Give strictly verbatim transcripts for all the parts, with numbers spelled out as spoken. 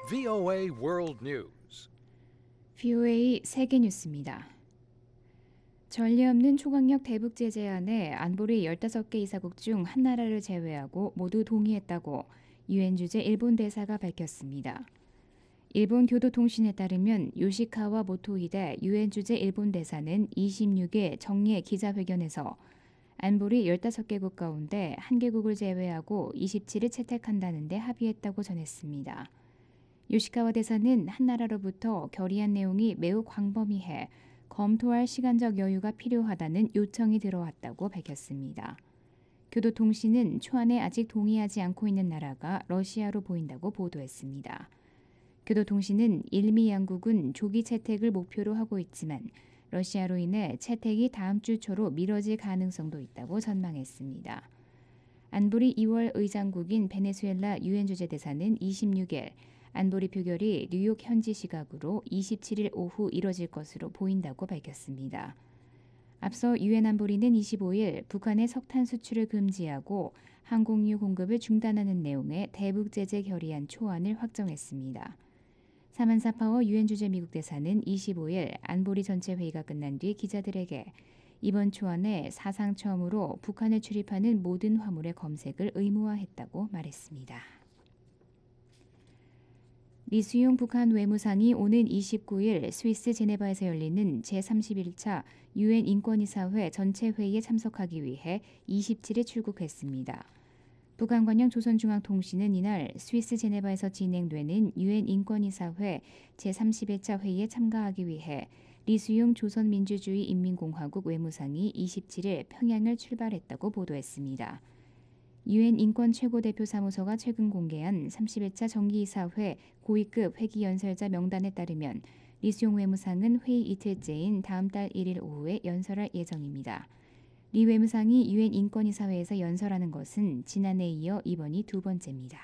브이오에이 World News. 브이오에이 세계 뉴스입니다. 전례 없는 초강력 대북 제재안에 안보리 열다섯 개 이사국 중 한 나라를 제외하고 모두 동의했다고 유엔 주재 일본 대사가 밝혔습니다. 일본 교도통신에 따르면 요시카와 모토히데 유엔 주재 일본 대사는 이십육 일 정례 기자회견에서 안보리 열다섯 개국 가운데 한 개국을 제외하고 이십칠 일 채택한다는 데 합의했다고 전했습니다. 요시카와 대사는 한 나라로부터 결의안 내용이 매우 광범위해 검토할 시간적 여유가 필요하다는 요청이 들어왔다고 밝혔습니다. 교도통신은 초안에 아직 동의하지 않고 있는 나라가 러시아로 보인다고 보도했습니다. 교도통신은 일미 양국은 조기 채택을 목표로 하고 있지만 러시아로 인해 채택이 다음 주 초로 미뤄질 가능성도 있다고 전망했습니다. 안보리 이월 의장국인 베네수엘라 유엔 주재대사는 이십육 일 안보리 표결이 뉴욕 현지 시각으로 이십칠 일 오후 이뤄질 것으로 보인다고 밝혔습니다. 앞서 유엔 안보리는 이십오 일 북한의 석탄 수출을 금지하고 항공유 공급을 중단하는 내용의 대북 제재 결의안 초안을 확정했습니다. 사만사 파워 유엔 주재 미국 대사는 이십오 일 안보리 전체 회의가 끝난 뒤 기자들에게 이번 초안에 사상 처음으로 북한을 출입하는 모든 화물의 검색을 의무화했다고 말했습니다. 리수용 북한 외무상이 오는 이십구 일 스위스 제네바에서 열리는 제삼십일 차 유엔 인권이사회 전체 회의에 참석하기 위해 이십칠 일 출국했습니다. 북한 관영 조선중앙통신은 이날 스위스 제네바에서 진행되는 유엔 인권이사회 제삼십일 차 회의에 참가하기 위해 리수용 조선민주주의 인민공화국 외무상이 이십칠 일 평양을 출발했다고 보도했습니다. 유엔 인권 최고대표 사무소가 최근 공개한 삼십일 차 정기이사회 고위급 회기 연설자 명단에 따르면 리수용 외무상은 회의 이틀째인 다음 달 일 일 오후에 연설할 예정입니다. 리 외무상이 유엔 인권이사회에서 연설하는 것은 지난해에 이어 이번이 두 번째입니다.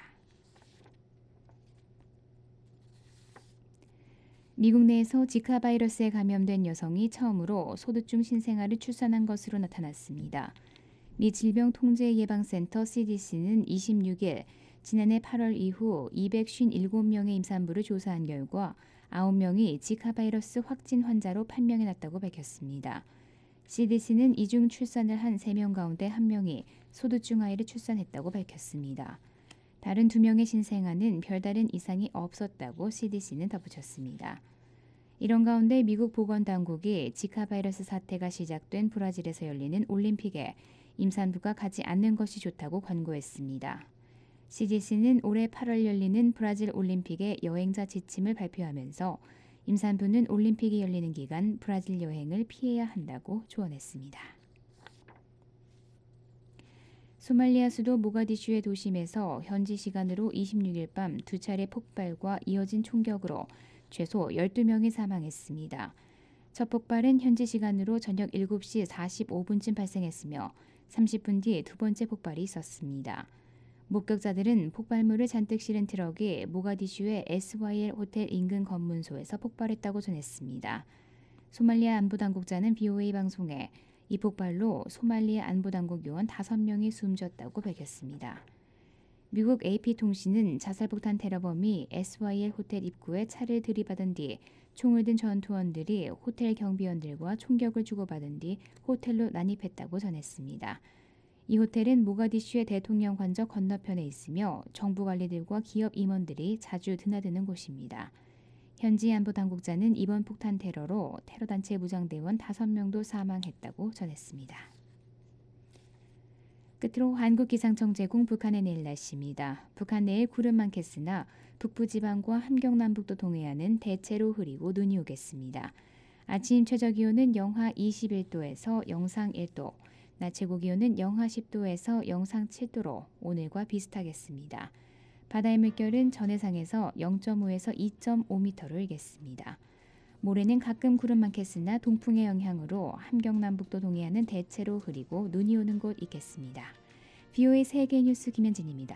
미국 내에서 지카 바이러스에 감염된 여성이 처음으로 소득 중 신생아를 출산한 것으로 나타났습니다. 미 질병통제예방센터 씨디씨는 이십육 일 지난해 팔월 이후 이백오십칠 명의 임산부를 조사한 결과 아홉 명이 지카 바이러스 확진 환자로 판명해놨다고 밝혔습니다. 씨디씨는 이중 출산을 한 세 명 가운데 한 명이 소득중 아이를 출산했다고 밝혔습니다. 다른 두 명의 신생아는 별다른 이상이 없었다고 씨디씨는 덧붙였습니다. 이런 가운데 미국 보건당국이 지카 바이러스 사태가 시작된 브라질에서 열리는 올림픽에 임산부가 가지 않는 것이 좋다고 권고했습니다. 씨디씨는 올해 팔월 열리는 브라질 올림픽의 여행자 지침을 발표하면서 임산부는 올림픽이 열리는 기간 브라질 여행을 피해야 한다고 조언했습니다. 소말리아 수도 모가디슈의 도심에서 현지 시간으로 이십육 일 밤 두 차례 폭발과 이어진 총격으로 최소 열두 명이 사망했습니다. 첫 폭발은 현지 시간으로 저녁 일곱 시 사십오 분쯤 발생했으며 삼십 분 뒤 두 번째 폭발이 있었습니다. 목격자들은 폭발물을 잔뜩 실은 트럭이 모가디슈의 에스와이엘 호텔 인근 검문소에서 폭발했다고 전했습니다. 소말리아 안보당국자는 브이오에이 방송에 이 폭발로 소말리아 안보당국 요원 다섯 명이 숨졌다고 밝혔습니다. 미국 에이피통신은 자살폭탄 테러범이 에스와이엘 호텔 입구에 차를 들이받은 뒤 총을 든 전투원들이 호텔 경비원들과 총격을 주고받은 뒤 호텔로 난입했다고 전했습니다. 이 호텔은 모가디슈의 대통령 관저 건너편에 있으며 정부 관리들과 기업 임원들이 자주 드나드는 곳입니다. 현지 안보당국자는 이번 폭탄 테러로 테러단체 무장대원 다섯 명도 사망했다고 전했습니다. 끝으로 한국기상청 제공 북한의 내일 날씨입니다. 북한 내일 구름 많겠으나 북부지방과 함경남북도 동해안은 대체로 흐리고 눈이 오겠습니다. 아침 최저기온은 영하 이십일 도에서 영상 일 도, 낮 최고기온은 영하 십 도에서 영상 칠 도로 오늘과 비슷하겠습니다. 바다의 물결은 전해상에서 영 점 오에서 이 점 오 미터로 일겠습니다. 모레는 가끔 구름 많겠으나 동풍의 영향으로 함경남북도 동해안은 대체로 흐리고 눈이 오는 곳 있겠습니다. 브이오에이 세계 뉴스 김현진입니다.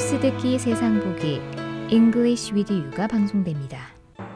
뉴스 듣기 세상 보기 English with You가 방송됩니다.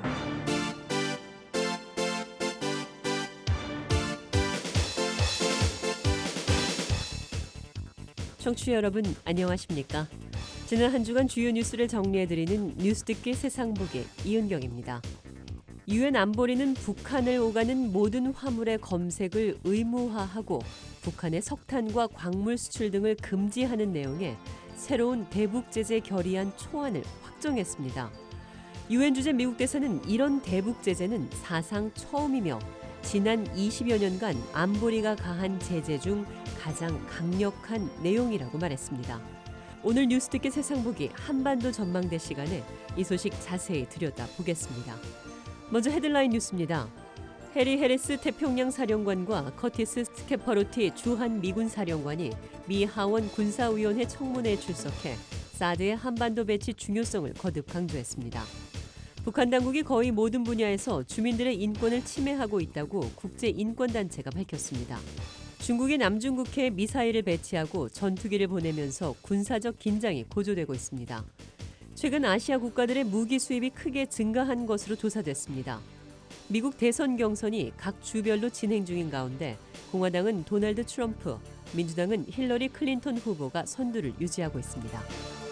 청취자 여러분 안녕하십니까? 지난 한 주간 주요 뉴스를 정리해드리는 뉴스 듣기 세상 보기 이은경입니다. 유엔 안보리는 북한을 오가는 모든 화물의 검색을 의무화하고 북한의 석탄과 광물 수출 등을 금지하는 내용의 새로운 대북 제재 결의안 초안을 확정했습니다. 유엔 주재 미국 대사는 이런 대북 제재는 사상 처음이며 지난 이십여 년간 안보리가 가한 제재 중 가장 강력한 내용이라고 말했습니다. 오늘 뉴스 듣기 세상 보기 한반도 전망대 시간에 이 소식 자세히 들여다보겠습니다. 먼저 헤드라인 뉴스입니다. 해리 해리스 태평양 사령관과 커티스 스케퍼로티 주한 미군 사령관이 미 하원 군사위원회 청문회에 출석해 사드의 한반도 배치 중요성을 거듭 강조했습니다. 북한 당국이 거의 모든 분야에서 주민들의 인권을 침해하고 있다고 국제인권단체가 밝혔습니다. 중국이 남중국해에 미사일을 배치하고 전투기를 보내면서 군사적 긴장이 고조되고 있습니다. 최근 아시아 국가들의 무기 수입이 크게 증가한 것으로 조사됐습니다. 미국 대선 경선이 각 주별로 진행 중인 가운데 공화당은 도널드 트럼프, 민주당은 힐러리 클린턴 후보가 선두를 유지하고 있습니다.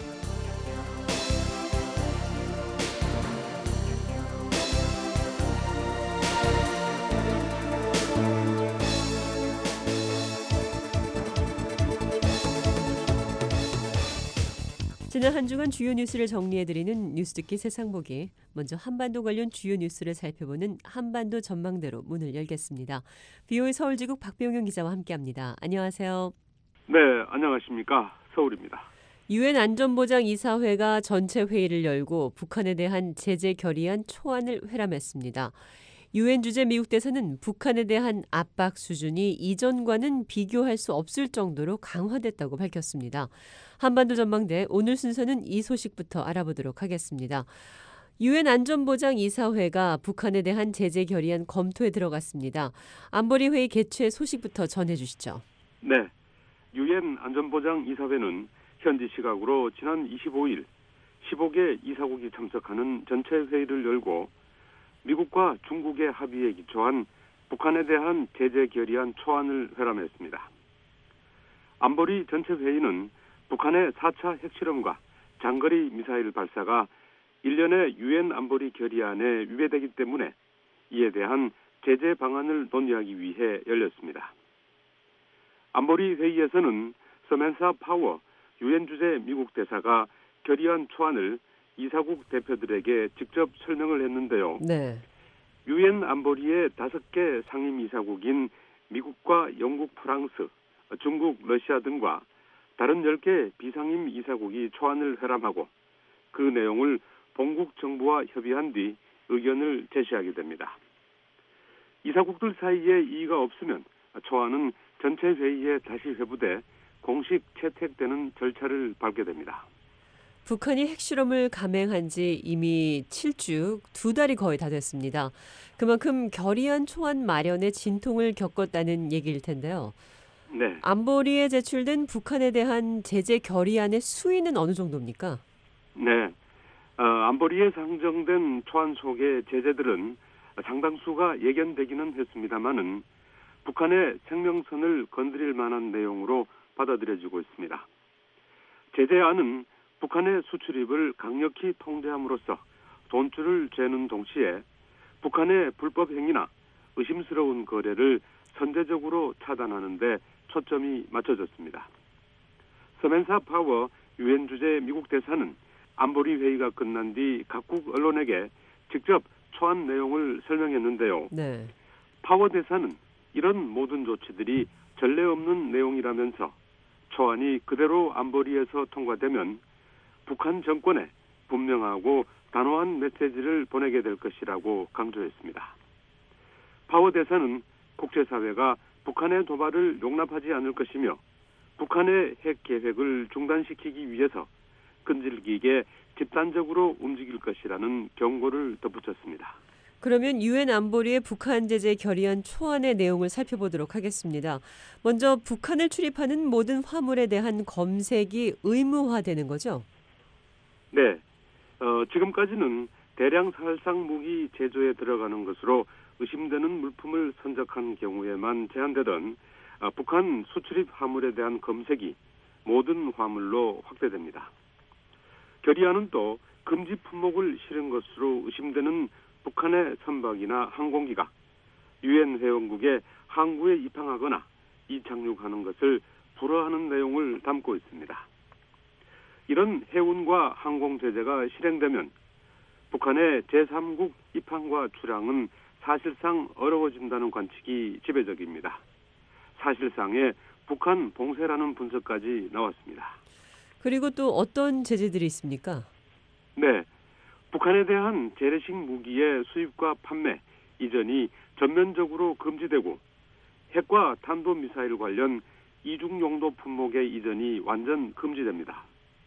지난 한 주간 주요 뉴스를 정리해드리는 뉴스 듣기 세상 보기. 먼저 한반도 관련 주요 뉴스를 살펴보는 한반도 전망대로 문을 열겠습니다. 비오의 서울지국 박병영 기자와 함께합니다. 안녕하세요. 네, 안녕하십니까. 서울입니다. 유엔 안전보장이사회가 전체 회의를 열고 북한에 대한 제재 결의안 초안을 회람했습니다. 유엔 주재 미국 대사는 북한에 대한 압박 수준이 이전과는 비교할 수 없을 정도로 강화됐다고 밝혔습니다. 한반도 전망대 오늘 순서는 이 소식부터 알아보도록 하겠습니다. 유엔 안전보장이사회가 북한에 대한 제재 결의안 검토에 들어갔습니다. 안보리 회의 개최 소식부터 전해주시죠. 네, 유엔 안전보장이사회는 현지 시각으로 지난 이십오일 십오 개 이사국이 참석하는 전체 회의를 열고 미국과 중국의 합의에 기초한 북한에 대한 제재 결의안 초안을 회람했습니다. 안보리 전체 회의는 북한의 사 차 핵실험과 장거리 미사일 발사가 일련의 유엔 안보리 결의안에 위배되기 때문에 이에 대한 제재 방안을 논의하기 위해 열렸습니다. 안보리 회의에서는 서멘사 파워 유엔 주재 미국 대사가 결의안 초안을 이사국 대표들에게 직접 설명을 했는데요. 네. 유엔 안보리의 다섯 개 상임 이사국인 미국과 영국, 프랑스, 중국, 러시아 등과 다른 열 개 비상임 이사국이 초안을 회람하고 그 내용을 본국 정부와 협의한 뒤 의견을 제시하게 됩니다. 이사국들 사이에 이의가 없으면 초안은 전체 회의에 다시 회부돼 공식 채택되는 절차를 밟게 됩니다. 북한이 핵실험을 감행한 지 이미 칠 주, 두 달이 거의 다 됐습니다. 그만큼 결의안 초안 마련에 진통을 겪었다는 얘기일 텐데요. 네. 안보리에 제출된 북한에 대한 제재 결의안의 수위는 어느 정도입니까? 네. 어, 안보리에 상정된 초안 속의 제재들은 상당수가 예견되기는 했습니다마는 북한의 생명선을 건드릴 만한 내용으로 받아들여지고 있습니다. 제재안은 북한의 수출입을 강력히 통제함으로써 돈줄을 죄는 동시에 북한의 불법 행위나 의심스러운 거래를 선제적으로 차단하는 데 초점이 맞춰졌습니다. 서멘사 파워 유엔 주재 미국 대사는 안보리 회의가 끝난 뒤 각국 언론에게 직접 초안 내용을 설명했는데요. 네. 파워 대사는 이런 모든 조치들이 전례 없는 내용이라면서 초안이 그대로 안보리에서 통과되면 북한 정권에 분명하고 단호한 메시지를 보내게 될 것이라고 강조했습니다. 파워 대사는 국제사회가 북한의 도발을 용납하지 않을 것이며 북한의 핵 계획을 중단시키기 위해서 끈질기게 집단적으로 움직일 것이라는 경고를 덧붙였습니다. 그러면 유엔 안보리의 북한 제재 결의안 초안의 내용을 살펴보도록 하겠습니다. 먼저 북한을 출입하는 모든 화물에 대한 검색이 의무화되는 거죠? 네, 어, 지금까지는 대량 살상 무기 제조에 들어가는 것으로 의심되는 물품을 선적한 경우에만 제한되던 어, 북한 수출입 화물에 대한 검색이 모든 화물로 확대됩니다. 결의안은 또 금지 품목을 실은 것으로 의심되는 북한의 선박이나 항공기가 유엔 회원국에 항구에 입항하거나 이착륙하는 것을 불허하는 내용을 담고 있습니다. 이런 해운과 항공 제재가 실행되면 북한의 제삼국 입항과 출항은 사실상 어려워진다는 관측이 지배적입니다. 사실상의 북한 봉쇄라는 분석까지 나왔습니다. 그리고 또 어떤 제재들이 있습니까? 네, 북한에 대한 재래식 무기의 수입과 판매, 이전이 전면적으로 금지되고 핵과 탄도미사일 관련 이중용도 품목의 이전이 완전 금지됩니다.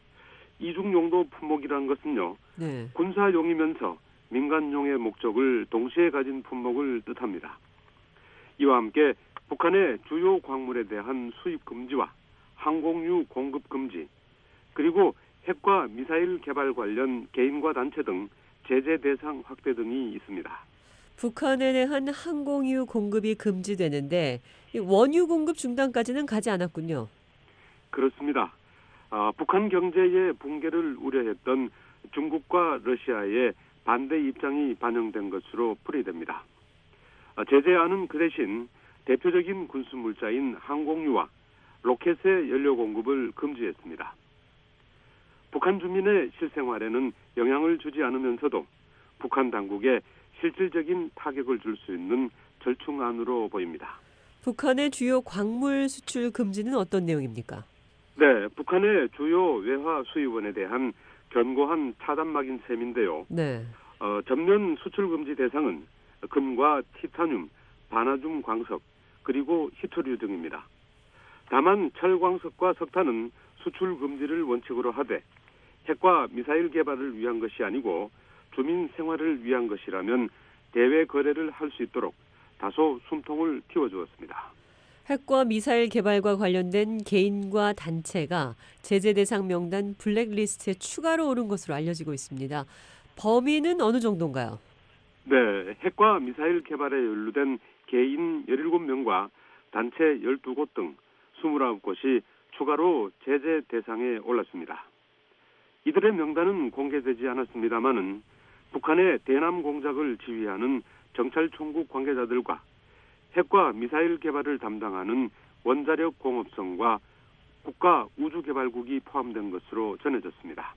이중용도 품목이라는 것은요, 네. 군사용이면서 민간용의 목적을 동시에 가진 품목을 뜻합니다. 이와 함께 북한의 주요 광물에 대한 수입 금지와 항공유 공급 금지, 그리고 핵과 미사일 개발 관련 개인과 단체 등 제재 대상 확대 등이 있습니다. 북한에 대한 항공유 공급이 금지되는데 원유 공급 중단까지는 가지 않았군요. 그렇습니다. 어, 북한 경제의 붕괴를 우려했던 중국과 러시아의 반대 입장이 반영된 것으로 풀이됩니다. 어, 제재안은 그 대신 대표적인 군수물자인 항공유와 로켓의 연료 공급을 금지했습니다. 북한 주민의 실생활에는 영향을 주지 않으면서도 북한 당국에 실질적인 타격을 줄 수 있는 절충안으로 보입니다. 북한의 주요 광물 수출 금지는 어떤 내용입니까? 네, 북한의 주요 외화 수입원에 대한 견고한 차단막인 셈인데요. 네. 어, 전면 수출 금지 대상은 금과 티타늄, 바나듐 광석, 그리고 히토류 등입니다. 다만 철광석과 석탄은 수출 금지를 원칙으로 하되 핵과 미사일 개발을 위한 것이 아니고 주민 생활을 위한 것이라면 대외 거래를 할 수 있도록 다소 숨통을 틔워주었습니다. 핵과 미사일 개발과 관련된 개인과 단체가 제재 대상 명단 블랙리스트에 추가로 오른 것으로 알려지고 있습니다. 범위는 어느 정도인가요? 네, 핵과 미사일 개발에 연루된 개인 열일곱 명과 단체 열두 곳 등 이십구 곳이 추가로 제재 대상에 올랐습니다. 이들의 명단은 공개되지 않았습니다마는 북한의 대남 공작을 지휘하는 정찰총국 관계자들과 핵과 미사일 개발을 담당하는 원자력 공업성과 국가 우주개발국이 포함된 것으로 전해졌습니다.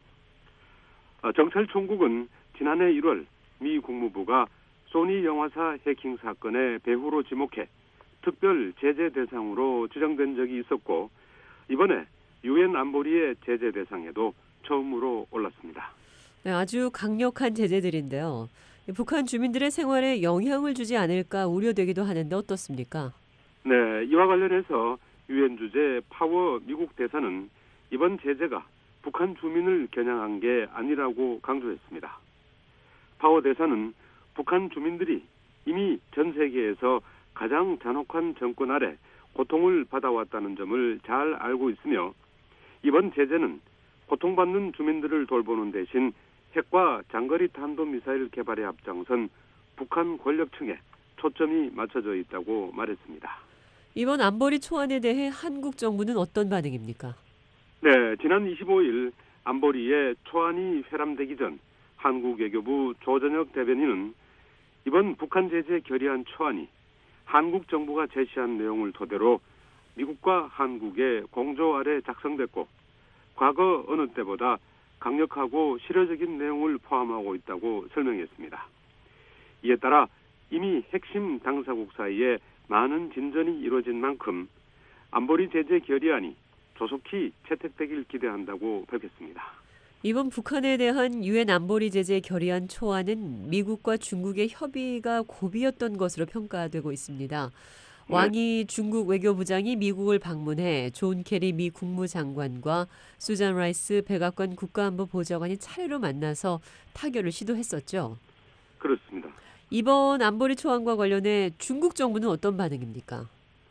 정찰총국은 지난해 일월 미 국무부가 소니 영화사 해킹 사건의 배후로 지목해 특별 제재 대상으로 지정된 적이 있었고 이번에 유엔 안보리의 제재 대상에도 처음으로 올랐습니다. 네, 아주 강력한 제재들인데요. 북한 주민들의 생활에 영향을 주지 않을까 우려되기도 하는데 어떻습니까? 네, 이와 관련해서 유엔 주재 파워 미국 대사는 이번 제재가 북한 주민을 겨냥한 게 아니라고 강조했습니다. 파워 대사는 북한 주민들이 이미 전 세계에서 가장 잔혹한 정권 아래 고통을 받아왔다는 점을 잘 알고 있으며 이번 제재는 고통받는 주민들을 돌보는 대신 핵과 장거리 탄도미사일 개발에 앞장선 북한 권력층에 초점이 맞춰져 있다고 말했습니다. 이번 안보리 초안에 대해 한국 정부는 어떤 반응입니까? 네, 지난 이십오일 안보리의 초안이 회람되기 전 한국 외교부 조전혁 대변인은 이번 북한 제재 결의안 초안이 한국 정부가 제시한 내용을 토대로 미국과 한국의 공조 아래 작성됐고 과거 어느 때보다 강력하고 실효적인 내용을 포함하고 있다고 설명했습니다. 이에 따라 이미 핵심 당사국 사이에 많은 진전이 이루어진 만큼 안보리 제재 결의안이 조속히 채택되길 기대한다고 밝혔습니다. 이번 북한에 대한 유엔 안보리 제재 결의안 초안은 미국과 중국의 협의가 고비였던 것으로 평가되고 있습니다. 왕이 중국 외교부장이 미국을 방문해 존 케리 미 국무장관과 수잔 라이스 백악관 국가안보보좌관이 차례로 만나서 타결을 시도했었죠. 그렇습니다. 이번 안보리 초안과 관련해 중국 정부는 어떤 반응입니까?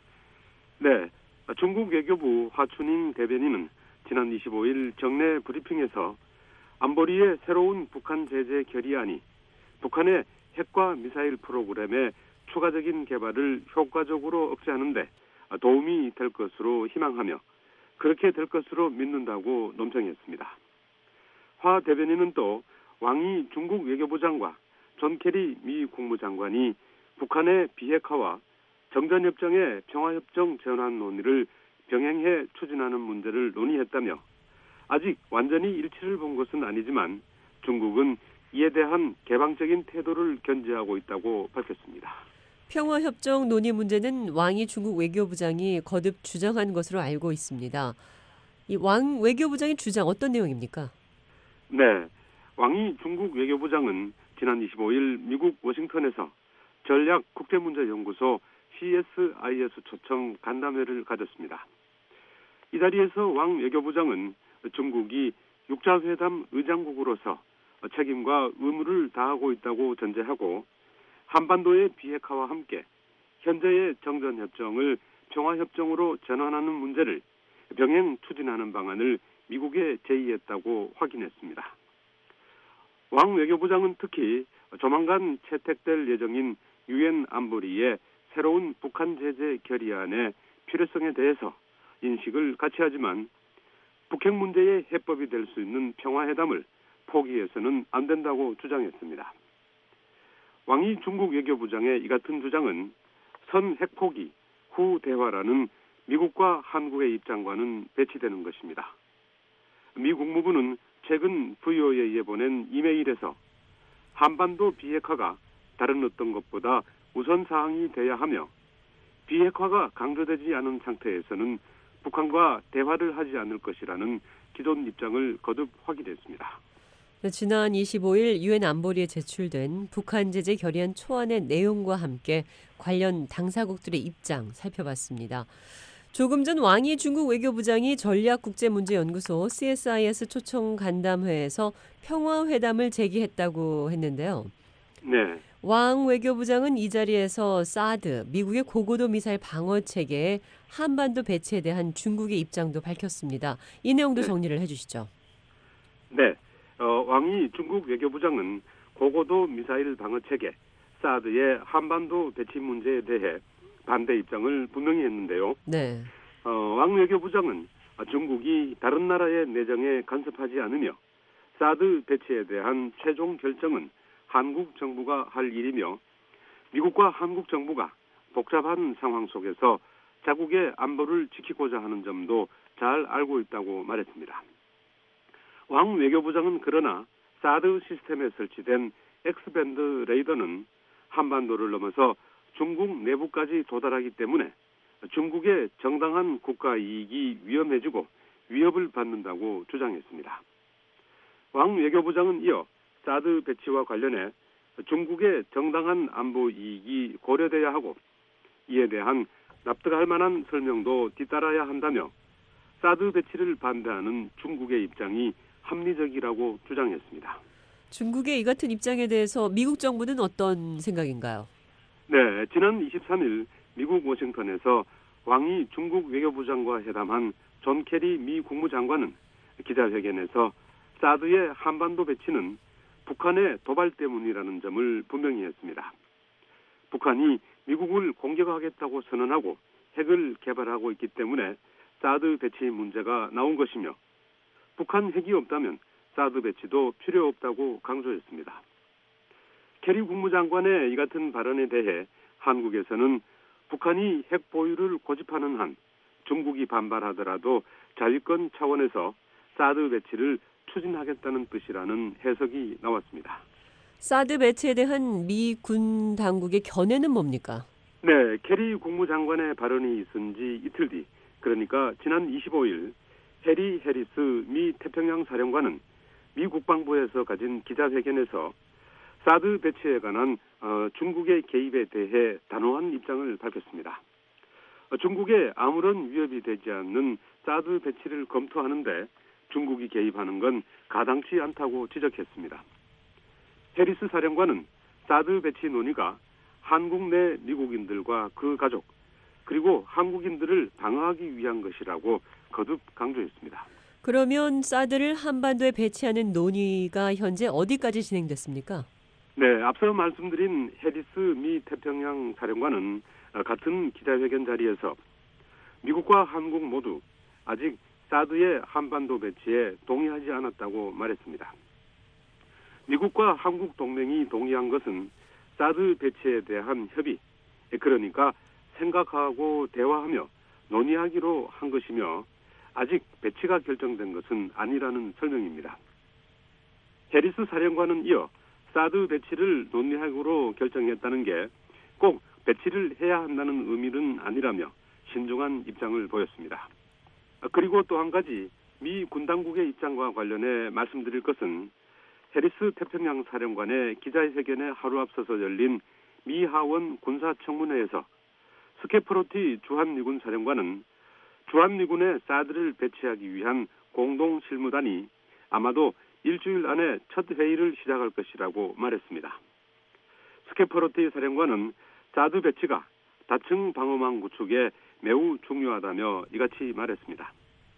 네, 중국 외교부 화춘인 대변인은 지난 이십오일 정례 브리핑에서 안보리의 새로운 북한 제재 결의안이 북한의 핵과 미사일 프로그램의 추가적인 개발을 효과적으로 억제하는 데 도움이 될 것으로 희망하며 그렇게 될 것으로 믿는다고 논평했습니다. 화 대변인은 또 왕이 중국 외교부장과 존 케리 미 국무장관이 북한의 비핵화와 정전협정의 평화협정 전환 논의를 병행해 추진하는 문제를 논의했다며 아직 완전히 일치를 본 것은 아니지만 중국은 이에 대한 개방적인 태도를 견지하고 있다고 밝혔습니다. 평화협정 논의 문제는 왕이 중국 외교부장이 거듭 주장한 것으로 알고 있습니다. 이 왕 외교부장의 주장 어떤 내용입니까? 네, 왕이 중국 외교부장은 지난 이십오일 미국 워싱턴에서 전략국제문제연구소 씨에스아이에스 초청 간담회를 가졌습니다. 이 자리에서 왕 외교부장은 중국이 육자회담 의장국으로서 책임과 의무를 다하고 있다고 전제하고 한반도의 비핵화와 함께 현재의 정전협정을 평화협정으로 전환하는 문제를 병행 추진하는 방안을 미국에 제의했다고 확인했습니다. 왕 외교부장은 특히 조만간 채택될 예정인 유엔 안보리의 새로운 북한 제재 결의안의 필요성에 대해서 인식을 같이 하지만 북핵 문제의 해법이 될 수 있는 평화회담을 포기해서는 안 된다고 주장했습니다. 왕이 중국 외교부장의 이 같은 주장은 선 핵포기 후 대화라는 미국과 한국의 입장과는 배치되는 것입니다. 미 국무부는 최근 브이오에이에 보낸 이메일에서 한반도 비핵화가 다른 어떤 것보다 우선사항이 돼야 하며 비핵화가 강조되지 않은 상태에서는 북한과 대화를 하지 않을 것이라는 기존 입장을 거듭 확인했습니다. 지난 이십오일 유엔 안보리에 제출된 북한 제재 결의안 초안의 내용과 함께 관련 당사국들의 입장 살펴봤습니다. 조금 전 왕이 중국 외교부장이 전략국제문제연구소 씨에스아이에스 초청 간담회에서 평화회담을 제기했다고 했는데요. 네. 왕 외교부장은 이 자리에서 사드, 미국의 고고도 미사일 방어 체계의 한반도 배치에 대한 중국의 입장도 밝혔습니다. 이 내용도 네. 정리를 해주시죠. 네. 어, 왕이 중국 외교부장은 고고도 미사일 방어 체계, 사드의 한반도 배치 문제에 대해 반대 입장을 분명히 했는데요. 네. 어, 왕 외교부장은 중국이 다른 나라의 내정에 간섭하지 않으며 사드 배치에 대한 최종 결정은 한국 정부가 할 일이며 미국과 한국 정부가 복잡한 상황 속에서 자국의 안보를 지키고자 하는 점도 잘 알고 있다고 말했습니다. 왕 외교부장은 그러나 사드 시스템에 설치된 X밴드 레이더는 한반도를 넘어서 중국 내부까지 도달하기 때문에 중국의 정당한 국가 이익이 위험해지고 위협을 받는다고 주장했습니다. 왕 외교부장은 이어 사드 배치와 관련해 중국의 정당한 안보 이익이 고려돼야 하고 이에 대한 납득할 만한 설명도 뒤따라야 한다며 사드 배치를 반대하는 중국의 입장이 합리적이라고 주장했습니다. 중국의 이 같은 입장에 대해서 미국 정부는 어떤 생각인가요? 네, 지난 이십삼일 미국 워싱턴에서 왕이 중국 외교부장과 회담한 존 케리 미 국무장관은 기자회견에서 사드의 한반도 배치는 북한의 도발 때문이라는 점을 분명히 했습니다. 북한이 미국을 공격하겠다고 선언하고 핵을 개발하고 있기 때문에 사드 배치 문제가 나온 것이며 북한 핵이 없다면 사드 배치도 필요 없다고 강조했습니다. 케리 국무장관의 이 같은 발언에 대해 한국에서는 북한이 핵 보유를 고집하는 한 중국이 반발하더라도 자위권 차원에서 사드 배치를 추진하겠다는 뜻이라는 해석이 나왔습니다. 사드 배치에 대한 미 군 당국의 견해는 뭡니까? 네, 케리 국무장관의 발언이 있은 지 이틀 뒤, 그러니까 지난 이십오일 해리 해리스 미 태평양 사령관은 미 국방부에서 가진 기자회견에서 사드 배치에 관한 어, 중국의 개입에 대해 단호한 입장을 밝혔습니다. 어, 중국에 아무런 위협이 되지 않는 사드 배치를 검토하는데 중국이 개입하는 건 가당치 않다고 지적했습니다. 해리스 사령관은 사드 배치 논의가 한국 내 미국인들과 그 가족 그리고 한국인들을 방어하기 위한 것이라고 거듭 강조했습니다. 그러면 사드를 한반도에 배치하는 논의가 현재 어디까지 진행됐습니까? 네, 앞서 말씀드린 해리스 미 태평양 사령관은 같은 기자회견 자리에서 미국과 한국 모두 아직 사드의 한반도 배치에 동의하지 않았다고 말했습니다. 미국과 한국 동맹이 동의한 것은 사드 배치에 대한 협의, 그러니까 생각하고 대화하며 논의하기로 한 것이며 아직 배치가 결정된 것은 아니라는 설명입니다. 해리스 사령관은 이어 사드 배치를 논의하기로 결정했다는 게 꼭 배치를 해야 한다는 의미는 아니라며 신중한 입장을 보였습니다. 그리고 또 한 가지 미 군당국의 입장과 관련해 말씀드릴 것은 해리스 태평양 사령관의 기자회견에 하루 앞서서 열린 미 하원 군사청문회에서 스케프로티 주한미군 사령관은 주한미군에 사드를 배치하기 위한 공동실무단이 아마도 일주일 안에 첫 회의를 시작할 것이라고 말했습니다. 스케프로티 사령관은 사드 배치가 다층 방어망 구축에 매우 중요하다며 이같이 말했습니다.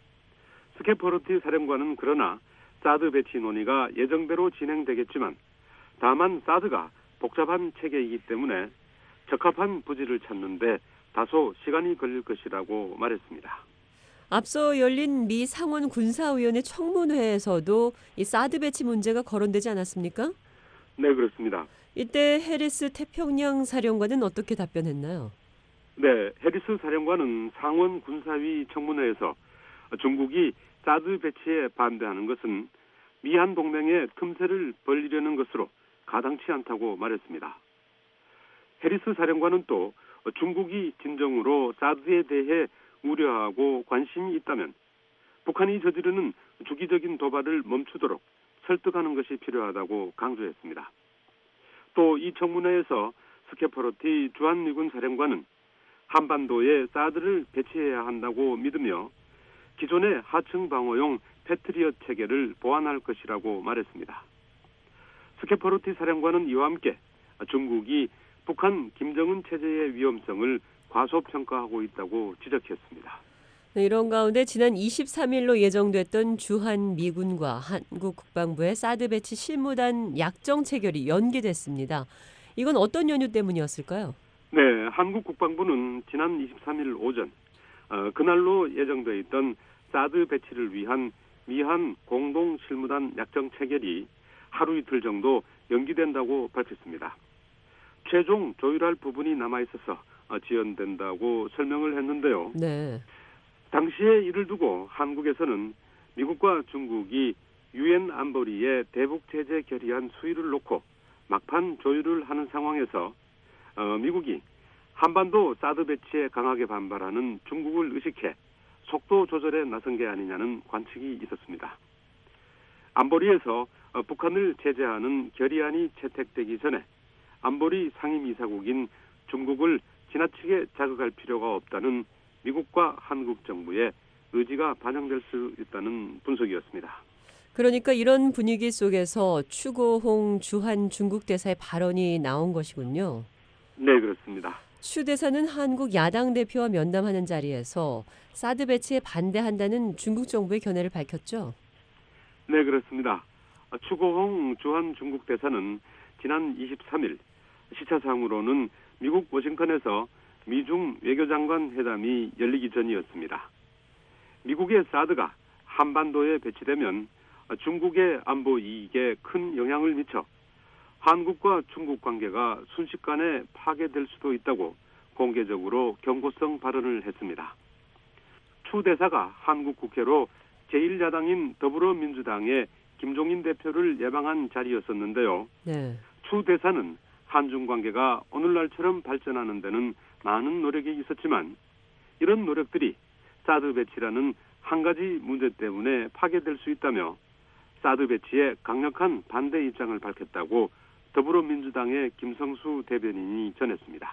스케프로티 사령관은 그러나 사드 배치 논의가 예정대로 진행되겠지만 다만 사드가 복잡한 체계이기 때문에 적합한 부지를 찾는데 다소 시간이 걸릴 것이라고 말했습니다. 앞서 열린 미 상원 군사위원회 청문회에서도 이 사드 배치 문제가 거론되지 않았습니까? 네, 그렇습니다. 이때 해리스 태평양 사령관은 어떻게 답변했나요? 네, 해리스 사령관은 상원 군사위 청문회에서 중국이 사드 배치에 반대하는 것은 미한 동맹의 틈새를 벌리려는 것으로 가당치 않다고 말했습니다. 해리스 사령관은 또 중국이 진정으로 사드에 대해 우려하고 관심이 있다면 북한이 저지르는 주기적인 도발을 멈추도록 설득하는 것이 필요하다고 강조했습니다. 또 이 청문회에서 스케프로티 주한미군 사령관은 한반도에 사드를 배치해야 한다고 믿으며 기존의 하층 방어용 패트리엇 체계를 보완할 것이라고 말했습니다. 스케프로티 사령관은 이와 함께 중국이 북한 김정은 체제의 위험성을 과소평가하고 있다고 지적했습니다. 네, 이런 가운데 지난 이십삼일로 예정됐던 주한미군과 한국 국방부의 사드 배치 실무단 약정 체결이 연기됐습니다. 이건 어떤 연유 때문이었을까요? 네, 한국 국방부는 지난 이십삼일 오전 어, 그날로 예정되어 있던 사드 배치를 위한 미한 공동실무단 약정 체결이 하루 이틀 정도 연기된다고 밝혔습니다. 최종 조율할 부분이 남아있어서 어, 지연된다고 설명을 했는데요. 네. 당시에 이를 두고 한국에서는 미국과 중국이 유엔 안보리의 대북 제재 결의안 수위를 놓고 막판 조율을 하는 상황에서 어, 미국이 한반도 사드 배치에 강하게 반발하는 중국을 의식해 속도 조절에 나선 게 아니냐는 관측이 있었습니다. 안보리에서 어, 북한을 제재하는 결의안이 채택되기 전에 안보리 상임이사국인 중국을 지나치게 자극할 필요가 없다는 미국과 한국 정부의 의지가 반영될 수 있다는 분석이었습니다. 그러니까 이런 분위기 속에서 추고홍 주한 중국 대사의 발언이 나온 것이군요. 네, 그렇습니다. 추 대사는 한국 야당 대표와 면담하는 자리에서 사드 배치에 반대한다는 중국 정부의 견해를 밝혔죠. 네, 그렇습니다. 추고홍 주한 중국 대사는 지난 이십삼일 시차상으로는 미국 워싱턴에서 미중 외교장관 회담이 열리기 전이었습니다. 미국의 사드가 한반도에 배치되면 중국의 안보 이익에 큰 영향을 미쳐 한국과 중국 관계가 순식간에 파괴될 수도 있다고 공개적으로 경고성 발언을 했습니다. 추 대사가 한국 국회로 제일 야당인 더불어민주당의 김종인 대표를 예방한 자리였었는데요. 네. 추 대사는 한중 관계가 오늘날처럼 발전하는 데는 많은 노력이 있었지만 이런 노력들이 사드 배치라는 한 가지 문제 때문에 파괴될 수 있다며 사드 배치에 강력한 반대 입장을 밝혔다고 더불어민주당의 김성수 대변인이 전했습니다.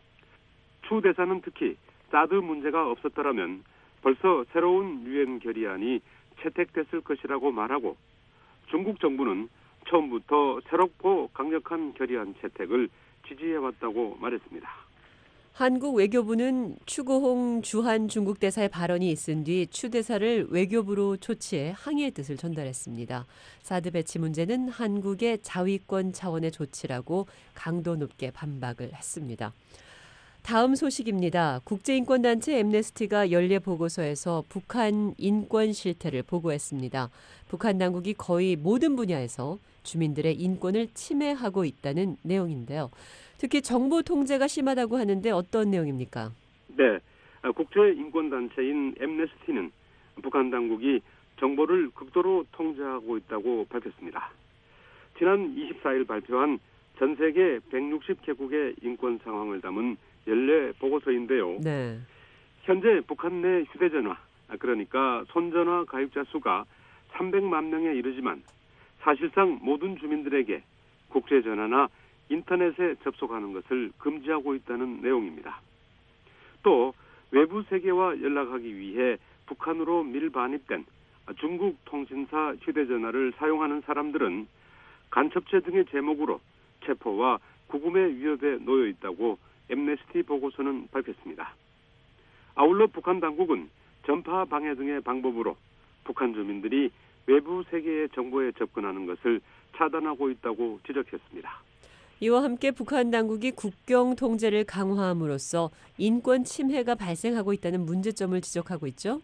추 대사는 특히 사드 문제가 없었더라면 벌써 새로운 유엔 결의안이 채택됐을 것이라고 말하고 중국 정부는 처음부터 새롭고 강력한 결의안 채택을 지지해왔다고 말했습니다. 한국 외교부는 추고홍 주한 중국 대사의 발언이 있은 뒤 추 대사를 외교부로 초치해 항의의 뜻을 전달했습니다. 사드 배치 문제는 한국의 자위권 차원의 조치라고 강도 높게 반박을 했습니다. 다음 소식입니다. 국제인권단체 엠네스티가 연례 보고서에서 북한 인권 실태를 보고했습니다. 북한 당국이 거의 모든 분야에서 주민들의 인권을 침해하고 있다는 내용인데요. 특히 정보 통제가 심하다고 하는데 어떤 내용입니까? 네, 국제인권단체인 엠네스티는 북한 당국이 정보를 극도로 통제하고 있다고 밝혔습니다. 지난 이십사일 발표한 전 세계 백육십 개국의 인권 상황을 담은 연례 보고서인데요. 네. 현재 북한 내 휴대전화, 그러니까 손전화 가입자 수가 삼백만 명에 이르지만 사실상 모든 주민들에게 국제전화나 인터넷에 접속하는 것을 금지하고 있다는 내용입니다. 또 외부 세계와 연락하기 위해 북한으로 밀반입된 중국 통신사 휴대전화를 사용하는 사람들은 간첩죄 등의 제목으로 체포와 구금의 위협에 놓여 있다고 엠네스티 보고서는 밝혔습니다. 아울러 북한 당국은 전파 방해 등의 방법으로 북한 주민들이 외부 세계의 정보에 접근하는 것을 차단하고 있다고 지적했습니다. 이와 함께 북한 당국이 국경 통제를 강화함으로써 인권 침해가 발생하고 있다는 문제점을 지적하고 있죠?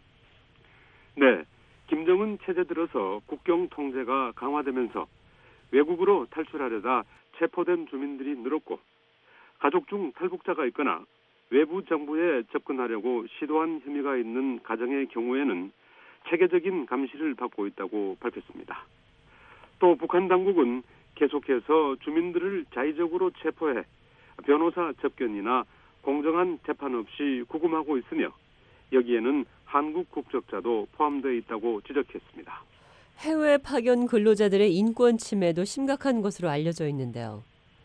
네, 김정은 체제 들어서 국경 통제가 강화되면서 외국으로 탈출하려다 체포된 주민들이 늘었고 가족 중 탈북자가 있거나 외부 정부에 접근하려고 시도한 혐의가 있는 가정의 경우에는 체계적인 감시를 받고 있다고 밝혔습니다. 또 북한 당국은 계속해서 주민들을 자의적으로 체포해 변호사 접견이나 공정한 재판 없이 구금하고 있으며 여기에는 한국 국적자도 포함되어 있다고 지적했습니다. 해외 파견 근로자들의 인권 침해도 심각한 것으로 알려져 있는데요.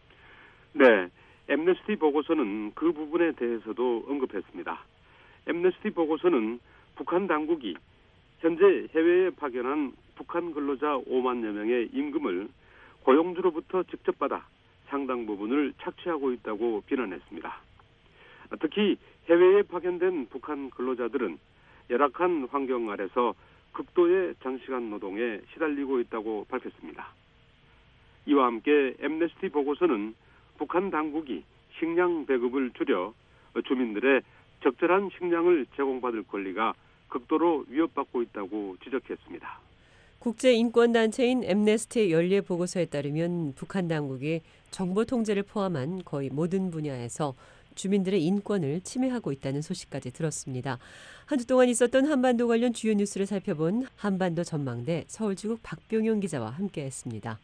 네, 엠네스티 보고서는 그 부분에 대해서도 언급했습니다. 엠네스티 보고서는 북한 당국이 현재 해외에 파견한 북한 근로자 오만여 명의 임금을 고용주로부터 직접 받아 상당 부분을 착취하고 있다고 비난했습니다. 특히 해외에 파견된 북한 근로자들은 열악한 환경 아래서 극도의 장시간 노동에 시달리고 있다고 밝혔습니다. 이와 함께 엠네스티 보고서는 북한 당국이 식량 배급을 줄여 주민들의 적절한 식량을 제공받을 권리가 극도로 위협받고 있다고 지적했습니다. 국제인권단체인 엠네스티의 연례 보고서에 따르면 북한 당국이 정보 통제를 포함한 거의 모든 분야에서 주민들의 인권을 침해하고 있다는 소식까지 들었습니다. 한 주 동안 있었던 한반도 관련 주요 뉴스를 살펴본 한반도 전망대 서울지국 박병용 기자와 함께했습니다.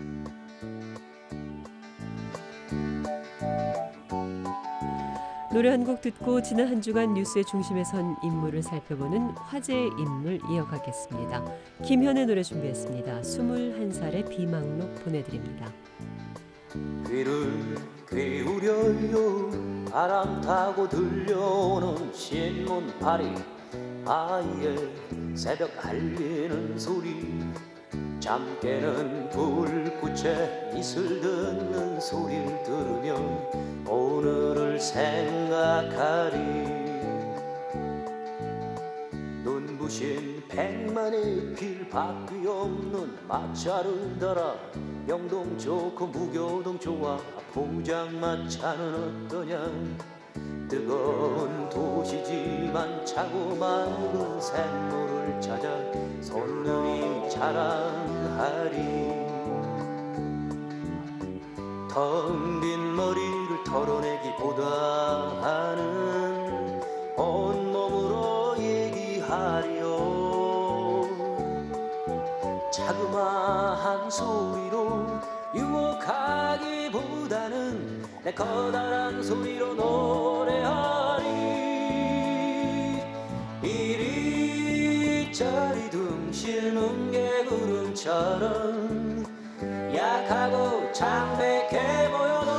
노래 한 곡 듣고 지난 한 주간 뉴스의 중심에 선 인물을 살펴보는 화제의 인물 이어가겠습니다. 김현의 노래 준비했습니다. 스물한 살의 비망록 보내드립니다. 귀를 기울여요 바람 타고 들려오는 신문파리 아이의 새벽 알리는 소리 잠 깨는 불꽃에 이슬 듣는 소리를 들으면 오늘을 생각하리 눈부신 백만의 길 바퀴 없는 마차를 달아 영동 좋고 무교동 좋아 포장마차는 어떠냐 뜨거운 도시지만 차고 맑은 샘물을 찾아 손님이 자랑하리 텅 빈 머리를 털어내기보다는 온몸으로 얘기하려 자그마한 소리로 유혹하기보다는 내 커다란 소리로 노래하리 이리저리 둥실는 개구름처럼 약하고 창백해 보여도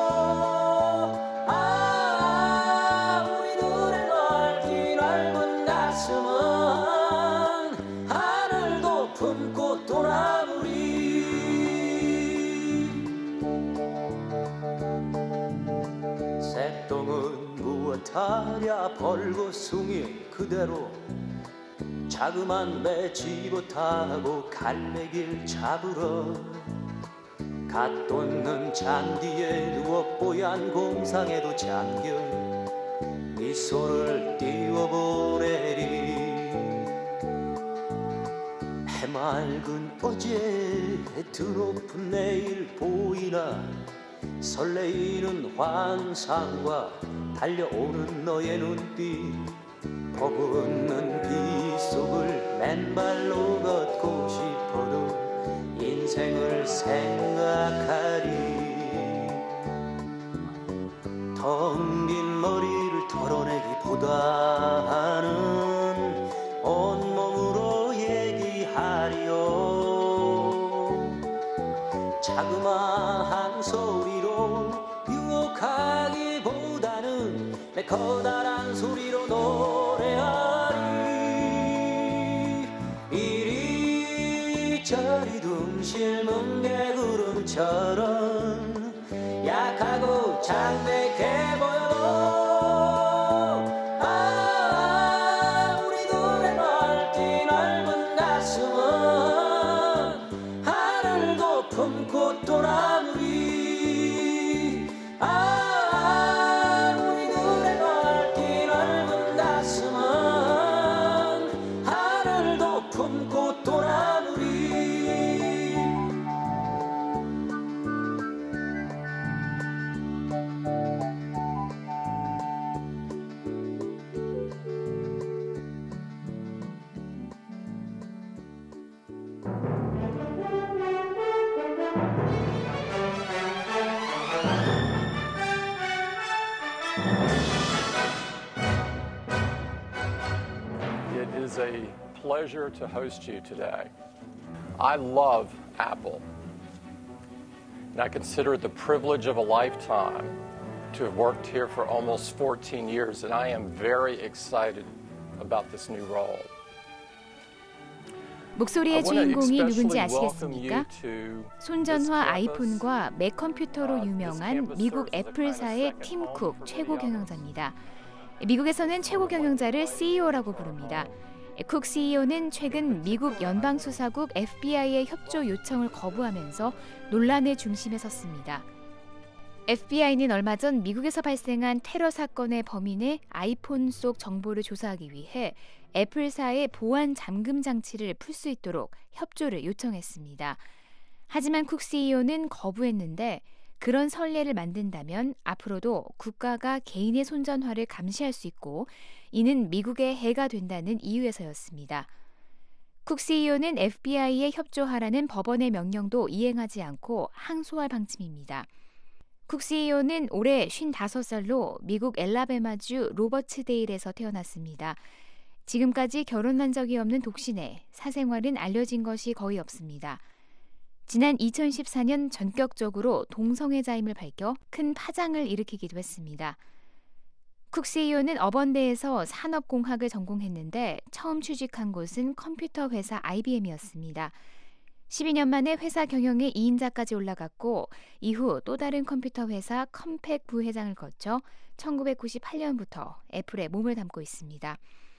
아 우리 둘의 넓기 넓은 가슴은 하늘도 품고 돌아보리 새똥을 법은 무엇하랴 벌거숭이 그대로 자그만 배 집어타고 갈매길 잡으러 갓 돋는 잔디에 누워 뽀얀 공상에도 잠겨 미소를 띄워보내리 해맑은 어제 드높은 내일 보이나 설레이는 환상과 달려오는 너의 눈빛 버붓는 비 속을 맨발로 걷고 싶어도 인생을 생각하리 텅 빈 머리를 털어내기보다는 온몸으로 얘기하리요 자그마한 소리로 유혹하기보다는 내 커다란 소리로 노래하리 이리저리 둥실 뭉게구름처럼 약하고 창백해 보여도 아 우리 둘의 넓디 넓은 가슴은 하늘도 품고 또나무리 아 우리 둘의 넓디 넓은 가슴은 하늘도 품고 또나무리 It is a pleasure to host you today. I love Apple, and I consider it the privilege of a lifetime to have worked here for almost fourteen years, and I am very excited about this new role. 목소리의 주인공이 누군지 아시겠습니까? 손전화 아이폰과 맥 컴퓨터로 유명한 미국 애플사의 팀 쿡 최고 경영자입니다. 미국에서는 최고 경영자를 씨이오라고 부릅니다. 쿡 씨이오는 최근 미국 연방수사국 에프비아이의 협조 요청을 거부하면서 논란의 중심에 섰습니다. 에프비아이는 얼마 전 미국에서 발생한 테러 사건의 범인의 아이폰 속 정보를 조사하기 위해 애플사의 보안 잠금 장치를 풀 수 있도록 협조를 요청했습니다. 하지만 쿡 씨이오는 거부했는데 그런 선례를 만든다면 앞으로도 국가가 개인의 손전화를 감시할 수 있고 이는 미국의 해가 된다는 이유에서였습니다. 쿡 씨이오는 에프비아이에 협조하라는 법원의 명령도 이행하지 않고 항소할 방침입니다. 쿡 씨이오는 올해 쉰다섯 살로 미국 엘라베마주 로버츠데일에서 태어났습니다. 지금까지 결혼한 적이 없는 독신에 사생활은 알려진 것이 거의 없습니다. 지난 이천십사 년 전격적으로 동성애자임을 밝혀 큰 파장을 일으키기도 했습니다. 쿡 씨이오는 어번대에서 산업공학을 전공했는데 처음 취직한 곳은 컴퓨터 회사 아이비엠이었습니다. 십이 년 만에 회사 경영의 이 인자까지 올라갔고 이후 또 다른 컴퓨터 회사 컴팩 부회장을 거쳐 천구백구십팔 년부터 애플에 몸을 담고 있습니다.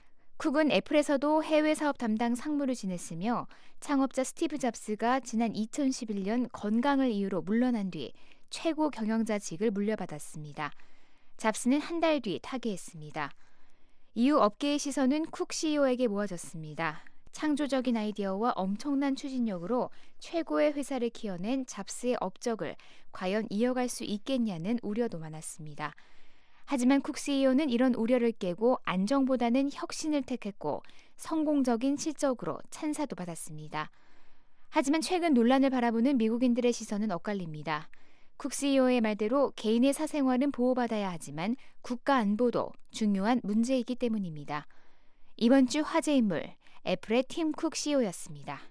쿡은 애플에서도 해외 사업 담당 상무를 지냈으며 창업자 스티브 잡스가 지난 이천십일 년 건강을 이유로 물러난 뒤 최고 경영자직을 물려받았습니다. 잡스는 한 달 뒤 타계했습니다. 이후 업계의 시선은 쿡 씨이오에게 모아졌습니다. 창조적인 아이디어와 엄청난 추진력으로 최고의 회사를 키워낸 잡스의 업적을 과연 이어갈 수 있겠냐는 우려도 많았습니다. 하지만 쿡 씨이오는 이런 우려를 깨고 안정보다는 혁신을 택했고 성공적인 실적으로 찬사도 받았습니다. 하지만 최근 논란을 바라보는 미국인들의 시선은 엇갈립니다. 쿡 씨이오의 말대로 개인의 사생활은 보호받아야 하지만 국가 안보도 중요한 문제이기 때문입니다. 이번 주 화제 인물, 애플의 팀 쿡 씨이오였습니다.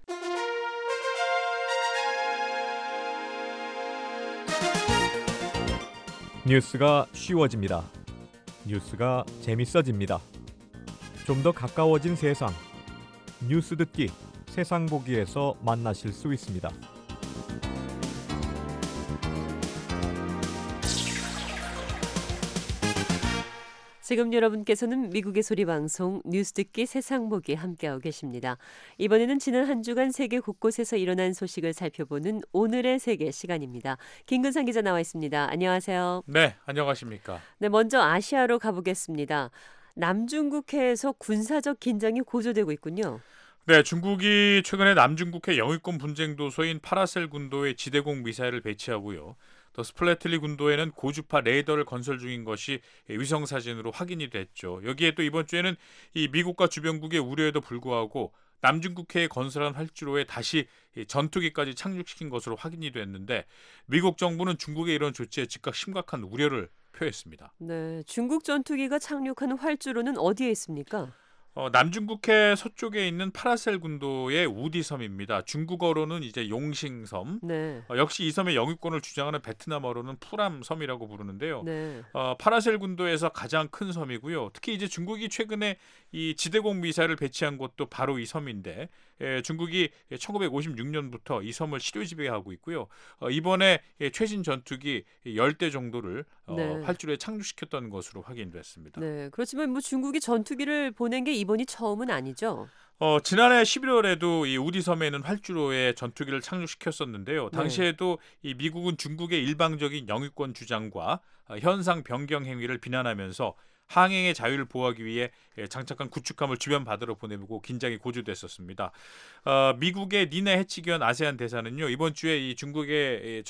뉴스가 쉬워집니다. 뉴스가 재밌어집니다. 좀 더 가까워진 세상. 뉴스 듣기, 세상 보기에서 만나실 수 있습니다. 지금 여러분께서는 미국의 소리 방송 뉴스 듣기 세상 보기 함께하고 계십니다. 이번에는 지난 한 주간 세계 곳곳에서 일어난 소식을 살펴보는 오늘의 세계 시간입니다. 김근상 기자 나와 있습니다. 안녕하세요. 네, 안녕하십니까. 네, 먼저 아시아로 가보겠습니다. 남중국해에서 군사적 긴장이 고조되고 있군요. 네, 중국이 최근에 남중국해 영유권 분쟁 도소인 파라셀 군도에 지대공 미사일을 배치하고요. 또 스플래틀리 군도에는 고주파 레이더를 건설 중인 것이 위성 사진으로 확인이 됐죠. 여기에 또 이번 주에는 이 미국과 주변국의 우려에도 불구하고 남중국해에 건설한 활주로에 다시 전투기까지 착륙시킨 것으로 확인이 됐는데 미국 정부는 중국의 이런 조치에 즉각 심각한 우려를 표했습니다. 네, 중국 전투기가 착륙한 활주로는 어디에 있습니까? 어, 남중국해 서쪽에 있는 파라셀 군도의 우디섬입니다. 중국어로는 이제 용싱섬. 네. 어, 역시 이 섬의 영유권을 주장하는 베트남어로는 푸람섬이라고 부르는데요. 네. 어, 파라셀 군도에서 가장 큰 섬이고요. 특히 이제 중국이 최근에 이 지대공 미사일을 배치한 곳도 바로 이 섬인데 에, 중국이 천구백오십육 년부터 이 섬을 시료 지배하고 있고요. 어, 이번에 최신 전투기 십 대 정도를 어, 네. 활주로에 착륙시켰던 것으로 확인됐습니다. 네. 그렇지만 뭐 중국이 전투기를 보낸 게 이번이 처음은 아니죠. 어, 지난해 십일월에도 이 우디섬에는 활주로에 전투기를 착륙시켰었는데요. 당시에도 이 미국은 중국의 일방적인 영유권 주장과 어, 현상 변경 행위를 비난하면서 항행의 자유를 보호하기 위해 장착한 구축함을 주변 바다로 보내고 긴장이 고조됐었습니다. 어, 미국의 니네 해치기원 아세안 대사는요, 이번 주에 이 중국의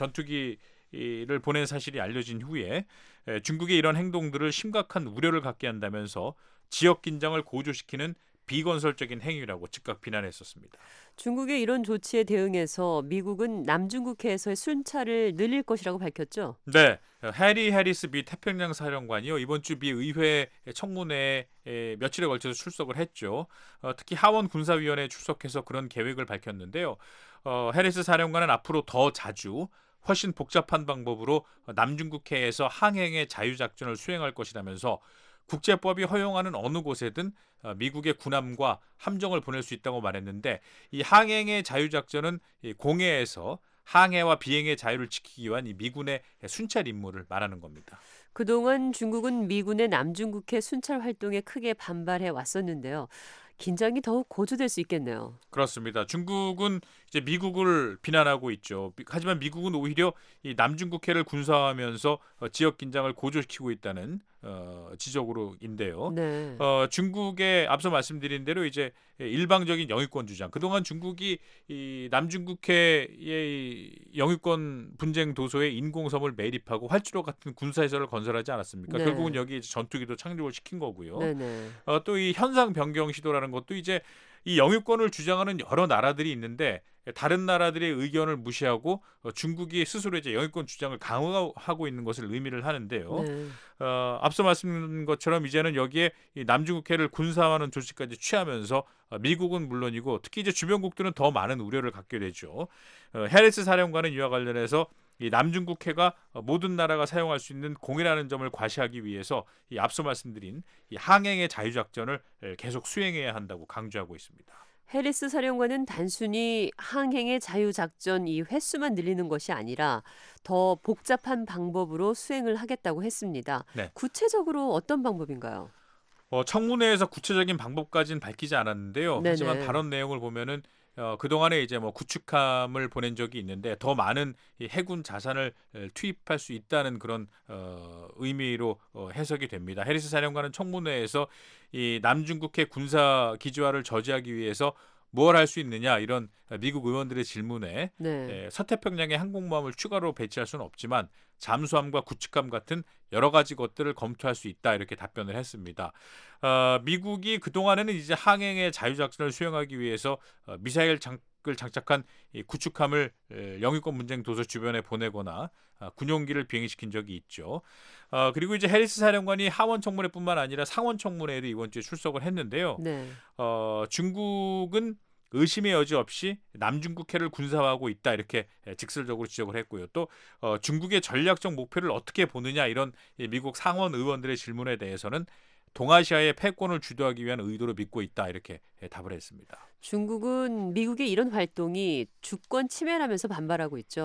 전투기를 보낸 사실이 알려진 후에 중국의 이런 행동들을 심각한 우려를 갖게 한다면서 지역 긴장을 고조시키는 비건설적인 행위라고 즉각 비난했었습니다. 중국의 이런 조치에 대응해서 미국은 남중국해에서의 순찰을 늘릴 것이라고 밝혔죠. 네, 해리 해리스 미 태평양 사령관이요 이번 주 미 의회 청문회에 며칠에 걸쳐서 출석을 했죠. 어, 특히 하원 군사위원회에 출석해서 그런 계획을 밝혔는데요. 어, 해리스 사령관은 앞으로 더 자주 훨씬 복잡한 방법으로 남중국해에서 항행의 자유작전을 수행할 것이라면서 국제법이 허용하는 어느 곳에든 미국의 군함과 함정을 보낼 수 있다고 말했는데 이 항행의 자유작전은 공해에서 항해와 비행의 자유를 지키기 위한 이 미군의 순찰 임무를 말하는 겁니다. 그동안 중국은 미군의 남중국해 순찰 활동에 크게 반발해 왔었는데요. 긴장이 더욱 고조될 수 있겠네요. 그렇습니다. 중국은 이제 미국을 비난하고 있죠. 하지만 미국은 오히려 이 남중국해를 군사화하면서 지역 긴장을 고조시키고 있다는 어, 지적으로인데요. 네. 어, 중국의 앞서 말씀드린 대로 이제 일방적인 영유권 주장. 그동안 중국이 이 남중국해의 영유권 분쟁 도소에 인공섬을 매립하고 활주로 같은 군사시설을 건설하지 않았습니까? 네. 결국은 여기에 이제 전투기도 착륙을 시킨 거고요. 네네. 어, 또 이 현상 변경 시도라는 것도 이제 이 영유권을 주장하는 여러 나라들이 있는데 다른 나라들의 의견을 무시하고 어, 중국이 스스로 이제 영유권 주장을 강화하고 있는 것을 의미를 하는데요. 네. 어, 앞서 말씀드린 것처럼 이제는 여기에 이 남중국해를 군사화하는 조치까지 취하면서 어, 미국은 물론이고 특히 이제 주변국들은 더 많은 우려를 갖게 되죠. 어, 해리스 사령관은 이와 관련해서 이 남중국해가 모든 나라가 사용할 수 있는 공이라는 점을 과시하기 위해서 이 앞서 말씀드린 이 항행의 자유작전을 계속 수행해야 한다고 강조하고 있습니다. 해리스 사령관은 단순히 항행의 자유작전 이 횟수만 늘리는 것이 아니라 더 복잡한 방법으로 수행을 하겠다고 했습니다. 네. 구체적으로 어떤 방법인가요? 어, 청문회에서 구체적인 방법까지는 밝히지 않았는데요. 네네. 하지만 발언 내용을 보면은 어, 그동안에 이제 뭐 구축함을 보낸 적이 있는데 더 많은 이 해군 자산을 투입할 수 있다는 그런 어, 의미로 어, 해석이 됩니다. 해리스 사령관은 청문회에서 이 남중국해 군사 기지화를 저지하기 위해서 뭘 할 수 있느냐 이런 미국 의원들의 질문에 네. 에, 서태평양에 항공모함을 추가로 배치할 수는 없지만 잠수함과 구축함 같은 여러 가지 것들을 검토할 수 있다 이렇게 답변을 했습니다. 어, 미국이 그동안에는 이제 항행의 자유작전을 수행하기 위해서 어, 미사일 장을 장착한 이 구축함을 에, 영유권 분쟁 도서 주변에 보내거나 어, 군용기를 비행시킨 적이 있죠. 어, 그리고 이제 해리스 사령관이 하원 청문회뿐만 아니라 상원 청문회에도 이번 주에 출석을 했는데요. 네. 어, 중국은 의심의 여지 없이 남중국해를 군사화하고 있다 이렇게 직설적으로 지적을 했고요. 또 어, 중국의 전략적 목표를 어떻게 보느냐 이런 미국 상원 의원들의 질문에 대해서는 동아시아의 패권을 주도하기 위한 의도로 믿고 있다 이렇게 답을 했습니다. 중국은 미국의 이런 활동이 주권 침해라면서 반발하고 있죠.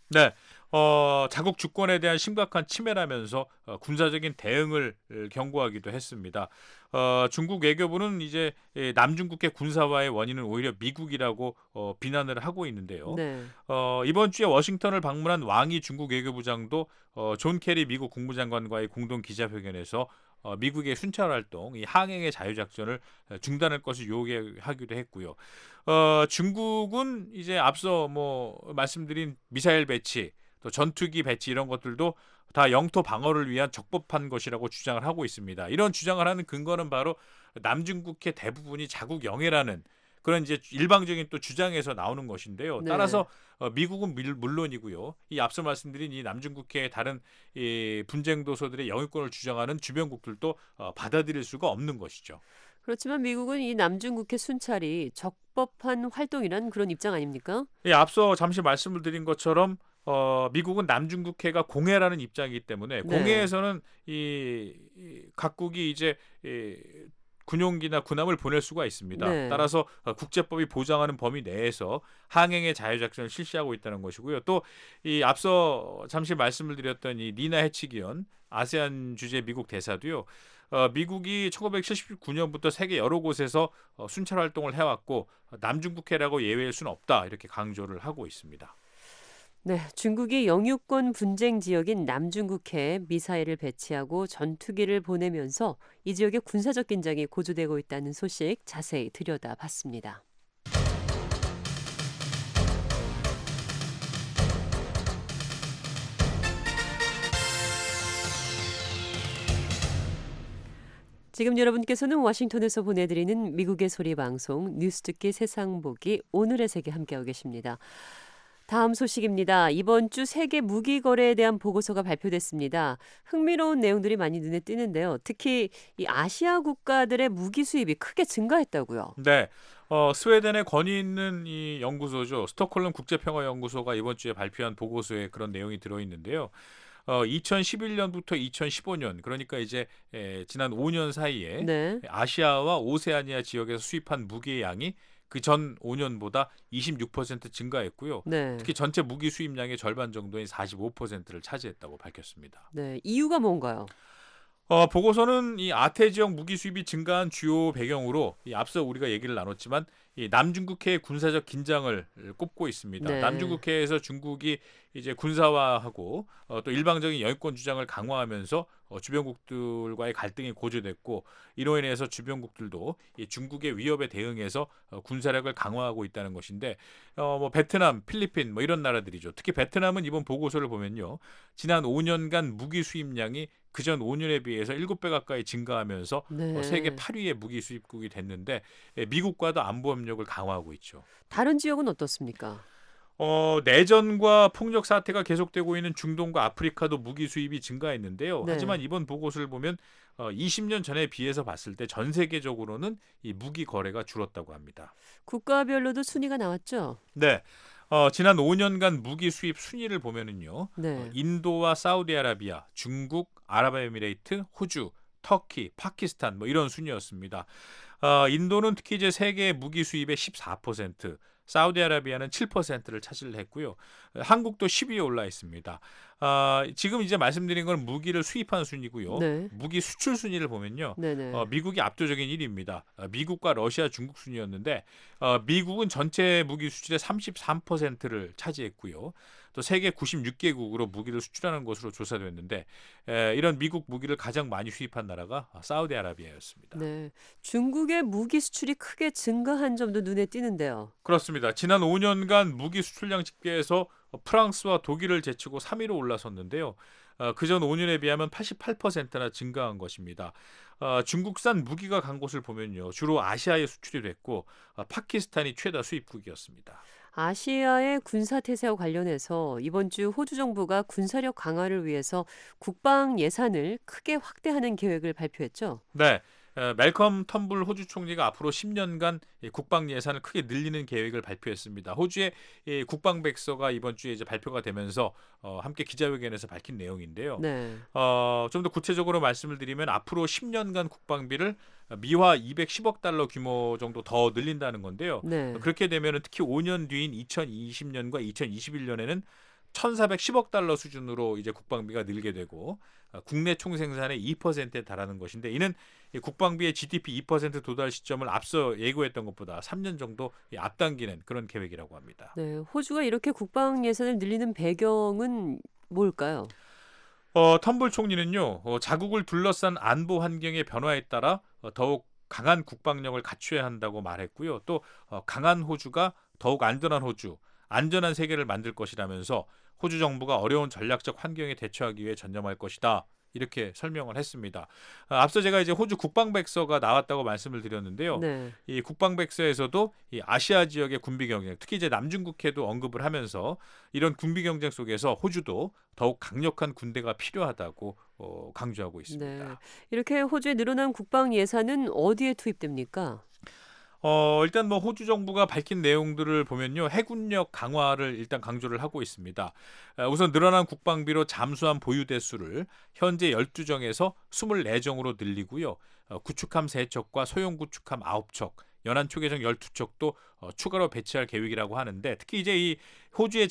네, 어, 자국 주권에 대한 심각한 침해라면서 어, 군사적인 대응을 경고하기도 했습니다. 어, 중국 외교부는 이제 예, 남중국해 군사화의 원인은 오히려 미국이라고 어, 비난을 하고 있는데요. 네. 어, 이번 주에 워싱턴을 방문한 왕이 중국 외교부장도 어, 존 케리 미국 국무장관과의 공동 기자회견에서 어, 미국의 순찰 활동, 이 항행의 자유작전을 중단할 것을 요구하기도 했고요. 어, 중국은 이제 앞서 뭐 말씀드린 미사일 배치, 또 전투기 배치 이런 것들도 다 영토 방어를 위한 적법한 것이라고 주장을 하고 있습니다. 이런 주장을 하는 근거는 바로 남중국해 대부분이 자국 영해라는 그런 이제 일방적인 또 주장에서 나오는 것인데요. 네. 따라서 어, 미국은 밀- 물론이고요. 이 앞서 말씀드린 이 남중국해의 다른 이 분쟁 도서들의 영유권을 주장하는 주변국들도 어, 받아들일 수가 없는 것이죠. 그렇지만 미국은 이 남중국해 순찰이 적법한 활동이란 그런 입장 아닙니까? 예, 앞서 잠시 말씀을 드린 것처럼 어, 미국은 남중국해가 공해라는 입장이기 때문에 네. 공해에서는 이, 이 각국이 이제 이, 군용기나 군함을 보낼 수가 있습니다. 네. 따라서 어, 국제법이 보장하는 범위 내에서 항행의 자유작전을 실시하고 있다는 것이고요. 또 이 앞서 잠시 말씀을 드렸던 이 니나 해치기원 아세안 주재 미국 대사도요. 어, 미국이 천구백칠십구 년부터 세계 여러 곳에서 어, 순찰 활동을 해왔고 어, 남중국해라고 예외일 수는 없다 이렇게 강조를 하고 있습니다. 네, 중국이 영유권 분쟁 지역인 남중국해에 미사일을 배치하고 전투기를 보내면서 이 지역의 군사적 긴장이 고조되고 있다는 소식 자세히 들여다봤습니다. 지금 여러분께서는 워싱턴에서 보내드리는 미국의 소리 방송 뉴스 듣기 세상 보기 오늘의 세계 함께하고 계십니다. 다음 소식입니다. 이번 주 세계 무기 거래에 대한 보고서가 발표됐습니다. 흥미로운 내용들이 많이 눈에 띄는데요. 특히 이 아시아 국가들의 무기 수입이 크게 증가했다고요. 네, 어, 스웨덴의 권위 있는 이 연구소죠. 스톡홀름 국제평화연구소가 이번 주에 발표한 보고서에 그런 내용이 들어있는데요. 어, 이천십일 년부터 이천십오 년, 그러니까 이제 에, 지난 오 년 사이에 네. 아시아와 오세아니아 지역에서 수입한 무기의 양이 그 전 오 년보다 이십육 퍼센트 증가했고요. 네. 특히 전체 무기 수입량의 절반 정도인 사십오 퍼센트를 차지했다고 밝혔습니다. 네. 이유가 뭔가요? 어, 보고서는 이 아태 지역 무기 수입이 증가한 주요 배경으로 이 앞서 우리가 얘기를 나눴지만 이 남중국해의 군사적 긴장을 꼽고 있습니다. 네. 남중국해에서 중국이 이제 군사화하고 어, 또 일방적인 영유권 주장을 강화하면서 어, 주변국들과의 갈등이 고조됐고 이로 인해서 주변국들도 이 중국의 위협에 대응해서 어, 군사력을 강화하고 있다는 것인데 어, 뭐 베트남, 필리핀 뭐 이런 나라들이죠. 특히 베트남은 이번 보고서를 보면요. 지난 오 년간 무기 수입량이 그전 오 년에 비해서 일곱 배 가까이 증가하면서 네. 어, 세계 팔 위의 무기 수입국이 됐는데 예, 미국과도 안보 협력을 강화하고 있죠. 다른 지역은 어떻습니까? 어, 내전과 폭력 사태가 계속되고 있는 중동과 아프리카도 무기 수입이 증가했는데요. 네. 하지만 이번 보고서를 보면 어, 이십 년 전에 비해서 봤을 때 전 세계적으로는 이 무기 거래가 줄었다고 합니다. 국가별로도 순위가 나왔죠? 네. 어, 지난 오 년간 무기 수입 순위를 보면은요. 네. 어, 인도와 사우디아라비아, 중국, 아랍에미레이트, 호주, 터키, 파키스탄 뭐 이런 순위였습니다. 어, 인도는 특히 이제 세계 무기 수입의 십사 퍼센트, 사우디아라비아는 칠 퍼센트를 차지를 했고요. 한국도 십 위에 올라 있습니다. 아, 지금 이제 말씀드린 건 무기를 수입한 순위고요. 네. 무기 수출 순위를 보면요. 네네. 어, 미국이 압도적인 일 위입니다. 어, 미국과 러시아, 중국 순이었는데 어, 미국은 전체 무기 수출의 삼십삼 퍼센트를 차지했고요. 또 세계 구십육 개국으로 무기를 수출하는 것으로 조사됐는데 에, 이런 미국 무기를 가장 많이 수입한 나라가 사우디아라비아였습니다. 네. 중국의 무기 수출이 크게 증가한 점도 눈에 띄는데요. 그렇습니다. 지난 오 년간 무기 수출량 집계에서 프랑스와 독일을 제치고 삼 위로 올라섰는데요. 어, 그전 오 년에 비하면 팔십팔 퍼센트나 증가한 것입니다. 어, 중국산 무기가 간 곳을 보면요. 주로 아시아에 수출이 됐고 어, 파키스탄이 최다 수입국이었습니다. 아시아의 군사 태세와 관련해서 이번 주 호주 정부가 군사력 강화를 위해서 국방 예산을 크게 확대하는 계획을 발표했죠. 네. 에, 멜컴 텀블 호주 총리가 앞으로 십 년간 이 국방 예산을 크게 늘리는 계획을 발표했습니다. 호주의 이 국방백서가 이번 주에 이제 발표가 되면서 어, 함께 기자회견에서 밝힌 내용인데요. 네. 어, 좀 더 구체적으로 말씀을 드리면 앞으로 십 년간 국방비를 미화 이백십억 달러 규모 정도 더 늘린다는 건데요. 네. 그렇게 되면 특히 오 년 뒤인 이천이십 년과 이천이십일 년에는 천사백십억 달러 수준으로 이제 국방비가 늘게 되고 어, 국내 총생산의 이 퍼센트에 달하는 것인데 이는 이 국방비의 지디피 이 퍼센트 도달 시점을 앞서 예고했던 것보다 삼 년 정도 이 앞당기는 그런 계획이라고 합니다. 네, 호주가 이렇게 국방 예산을 늘리는 배경은 뭘까요? 어, 텀블 총리는요, 어, 자국을 둘러싼 안보 환경의 변화에 따라 어, 더욱 강한 국방력을 갖춰야 한다고 말했고요. 또 어, 강한 호주가 더욱 안전한 호주, 안전한 세계를 만들 것이라면서 호주 정부가 어려운 전략적 환경에 대처하기 위해 전념할 것이다. 이렇게 설명을 했습니다. 아, 앞서 제가 이제 호주 국방백서가 나왔다고 말씀을 드렸는데요. 네. 이 국방백서에서도 이 아시아 지역의 군비 경쟁, 특히 이제 남중국해도 언급을 하면서 이런 군비 경쟁 속에서 호주도 더욱 강력한 군대가 필요하다고 어, 강조하고 있습니다. 네. 이렇게 호주의 늘어난 국방 예산은 어디에 투입됩니까? 어, 일단 뭐 호주 정부가 밝힌 내용들을 보면요. 해군력 강화를 일단 강조를 하고 있습니다. 아, 우선 늘어난 국방비로 잠수함 보유 대수를 현재 열두 정에서 이십사 정으로 늘리고요. 어, 구축함 세 척과 소형 구축함 아홉 척, 연안 초계정 열두 척도 어, 추가로 배치할 계획이라고 하는데 특히 이제 이 호주의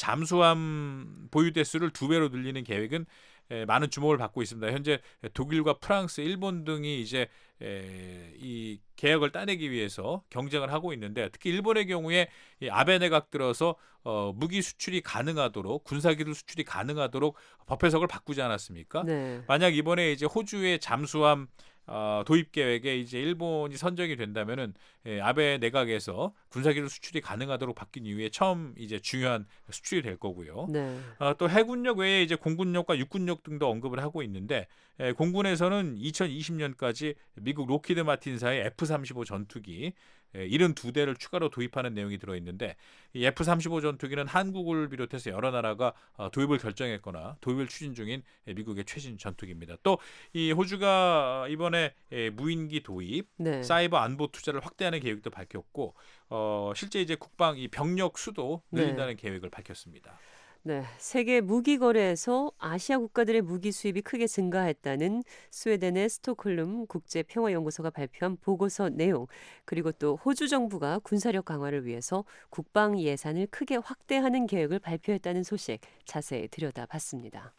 잠수함 보유 대수를 두 배로 늘리는 계획은 에, 많은 주목을 받고 있습니다. 현재 독일과 프랑스, 일본 등이 이제 에, 이 계약을 따내기 위해서 경쟁을 하고 있는데 특히 일본의 경우에 이 아베 내각 들어서 어, 무기 수출이 가능하도록 군사기술 수출이 가능하도록 법 해석을 바꾸지 않았습니까? 네. 만약 이번에 이제 호주의 잠수함 어, 도입 계획에 이제 일본이 선정이 된다면은 예, 아베 내각에서 군사기술 수출이 가능하도록 바뀐 이후에 처음 이제 중요한 수출이 될 거고요. 네. 어, 또 해군력 외에 이제 공군력과 육군력 등도 언급을 하고 있는데 에, 공군에서는 이천이십 년까지 미국 로키드 마틴사의 에프 삼십오 전투기 에, 칠십이 대를 추가로 도입하는 내용이 들어있는데 이 에프 삼십오 전투기는 한국을 비롯해서 여러 나라가 어, 도입을 결정했거나 도입을 추진 중인 에, 미국의 최신 전투기입니다. 또 이 호주가 이번에 에, 무인기 도입, 네. 사이버 안보 투자를 확대하는 계획도 밝혔고 어, 실제 이제 국방 이 병력 수도 늘린다는 네. 계획을 밝혔습니다. 네, 세계 무기 거래에서 아시아 국가들의 무기 수입이 크게 증가했다는 스웨덴의 스톡홀름 국제평화연구소가 발표한 보고서 내용, 그리고 또 호주 정부가 군사력 강화를 위해서 국방 예산을 크게 확대하는 계획을 발표했다는 소식 자세히 들여다봤습니다.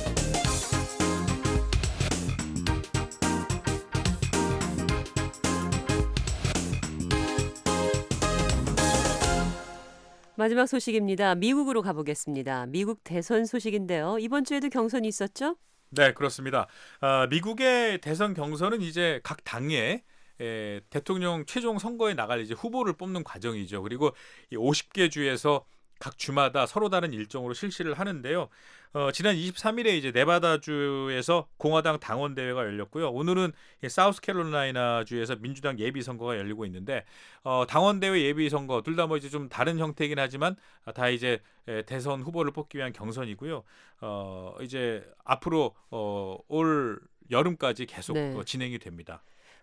마지막 소식입니다. 미국으로 가보겠습니다. 미국 대선 소식인데요. 이번 주에도 경선이 있었죠? 네, 그렇습니다. 아, 미국의 대선 경선은 이제 각 당의 에, 대통령 최종 선거에 나갈 이제 후보를 뽑는 과정이죠. 그리고 이 오십 개 주에서 각 주마다 서로 다른 일정으로 실시를 하는데요. 어, 지난 이십삼 일에 이제 네바다주에서 공화당 당원 대회가 열렸고요. 오늘은 사우스캐롤라이나 주에서 민주당 예비 선거가 열리고 있는데 어, 당원 대회 예비 선거 둘 다 뭐 이제 좀 다른 형태이긴 하지만 다 이제 대선 후보를 뽑기 위한 경선이고요. 어, 이제 앞으로 어, 올 여름까지 계속 네. 어, 진행이 됩니다.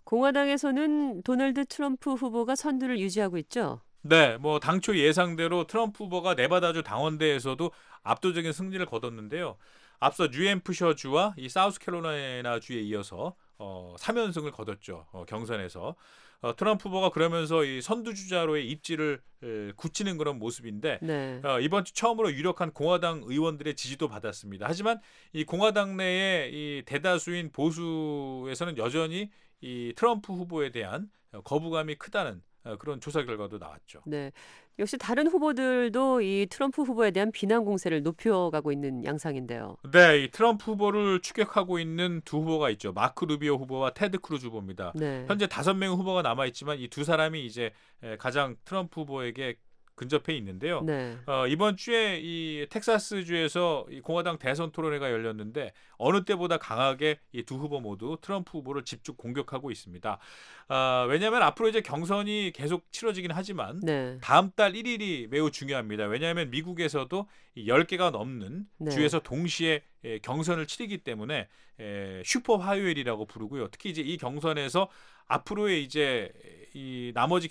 공화당에서는 도널드 트럼프 후보가 선두를 유지하고 있죠? 네, 뭐 당초 예상대로 트럼프 후보가 네바다주 당원대에서도 압도적인 승리를 거뒀는데요. 앞서 뉴햄프셔주와 이 사우스캐롤라이나 주에 이어서 어, 삼 연승을 거뒀죠. 어, 경선에서. 어, 트럼프 후보가 그러면서 이 선두주자로의 입지를 에, 굳히는 그런 모습인데 네. 어, 이번 주 처음으로 유력한 공화당 의원들의 지지도 받았습니다. 하지만 이 공화당 내의 이 대다수인 보수에서는 여전히 이 트럼프 후보에 대한 거부감이 크다는 그런 조사 결과도 나왔죠. 네. 역시 다른 후보들도 이 트럼프 후보에 대한 비난 공세를 높여가고 있는 양상인데요. 네, 이 트럼프 후보를 추격하고 있는 두 후보가 있죠. 마크 루비오 후보와 테드 크루즈 후보입니다. 네. 현재 다섯 명의 후보가 남아 있지만 이 두 사람이 이제 가장 트럼프 후보에게 근접해 있는데요. 네. 어, 이번 주에 이 텍사스주에서 이 공화당 대선 토론회가 열렸는데 어느 때보다 강하게 이 두 후보 모두 트럼프 후보를 집중 공격하고 있습니다. 아, 왜냐하면 앞으로 이제 경선이 계속 치러지긴 하지만 네. 다음 달 일 일이 매우 중요합니다. 왜냐하면 미국에서도 열 개가 넘는 네. 주에서 동시에 에, 경선을 치르기 때문에 에, 슈퍼 화요일이라고 부르고요. 특히 이제 이 경선에서 앞으로의 이제 이 나머지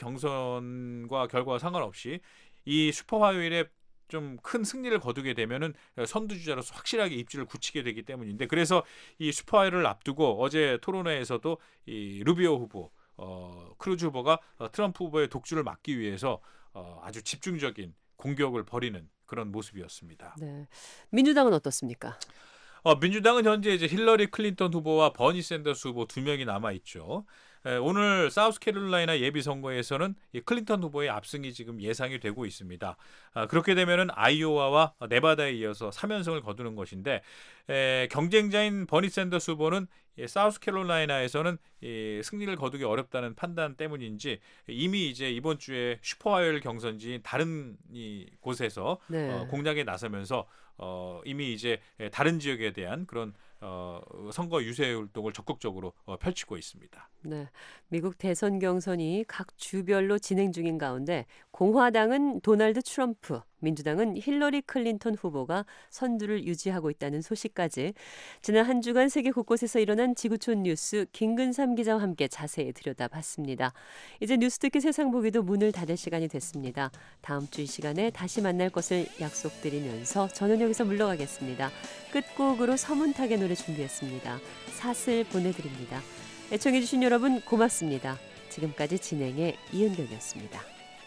경선과 결과와 상관없이 이 슈퍼 화요일에 좀 큰 승리를 거두게 되면은 선두주자로서 확실하게 입지를 굳히게 되기 때문인데 그래서 이 슈퍼 화요일을 앞두고 어제 토론회에서도 이 루비오 후보, 어, 크루즈 후보가 트럼프 후보의 독주를 막기 위해서 어, 아주 집중적인 공격을 벌이는 그런 모습이었습니다. 네. 민주당은 어떻습니까? 어, 민주당은 현재 이제 힐러리 클린턴 후보와 버니 샌더스 후보 두 명이 남아 있죠. 에, 오늘 사우스캐롤라이나 예비 선거에서는 이 클린턴 후보의 압승이 지금 예상이 되고 있습니다. 아, 그렇게 되면은 아이오와와 네바다에 이어서 삼 연승을 거두는 것인데 에, 경쟁자인 버니 샌더스 후보는 이 사우스캐롤라이나에서는 이 승리를 거두기 어렵다는 판단 때문인지 이미 이제 이번 주에 슈퍼하이얼 경선지인 다른 이 곳에서 네. 어, 공략에 나서면서 어, 이미 이제 다른 지역에 대한 그런 어, 선거 유세 활동을 적극적으로 어, 펼치고 있습니다. 네, 미국 대선 경선이 각 주별로 진행 중인 가운데 공화당은 도널드 트럼프, 민주당은 힐러리 클린턴 후보가 선두를 유지하고 있다는 소식까지 지난 한 주간 세계 곳곳에서 일어난 지구촌 뉴스 김근삼 기자와 함께 자세히 들여다봤습니다. 이제 뉴스 듣기 세상 보기도 문을 닫을 시간이 됐습니다. 다음 주 이 시간에 다시 만날 것을 약속드리면서 저는 여기서 물러가겠습니다. 끝곡으로 서문탁의 노래 준비했습니다. 사슬 보내드립니다. 애청해주신 여러분 고맙습니다. 지금까지 진행의 이은경이었습니다.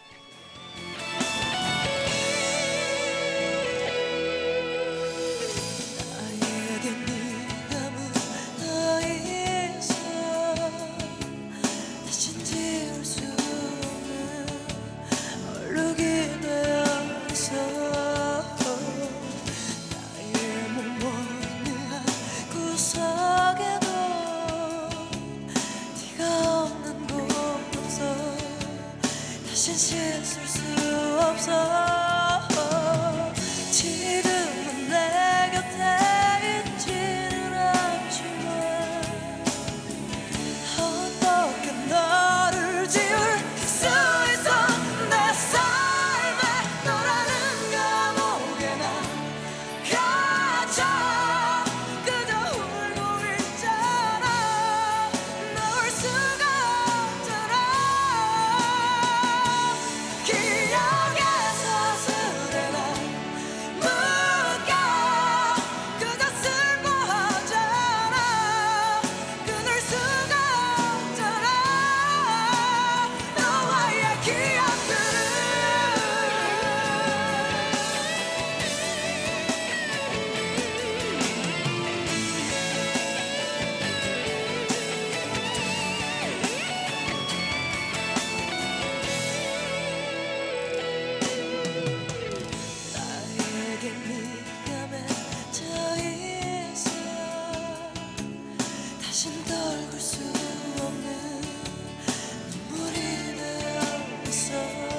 씻을 수 없어 지금은 내 곁에 있지는 않지만 어떻게 너를 지울 수 있어 내 삶에 너라는 감옥에 난 갇혀 그저 울고 있잖아 놓을 수가 없잖아 기억의 사슬에 난 묶여 그저 슬퍼하잖아 끊을 수가 없잖아 너와의 기억들을 나에게 네가 맺혀 있어 다신 떨굴 수 없는 눈물이 되어 있어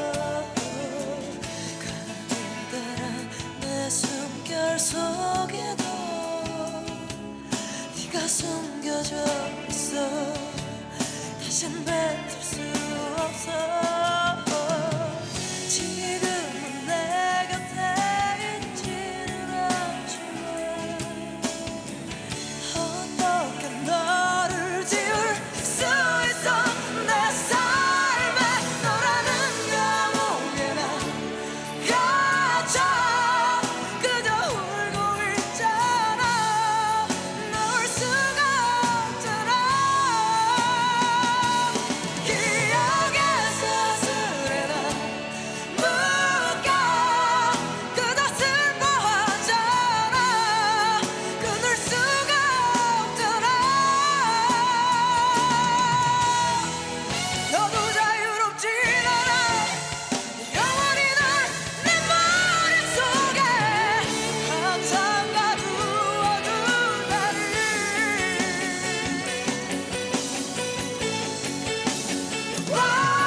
가느다란 내 숨결 속에도 네가 숨겨져 있어 다신 뱉을 수 없어 지금은 내 곁에 있지는 않지만 어떻게 너를 지울 수 있어 내 삶에 너라는 감옥에 난 갇혀 그저 울고 있잖아 놓을 수가 없잖아 기억의 사슬에 난 묶여 그저 슬퍼하잖아 끊을 수가 없잖아 너도 자유롭진 않아 영원히 널 내 머릿속에 항상 가두어둔 나를 와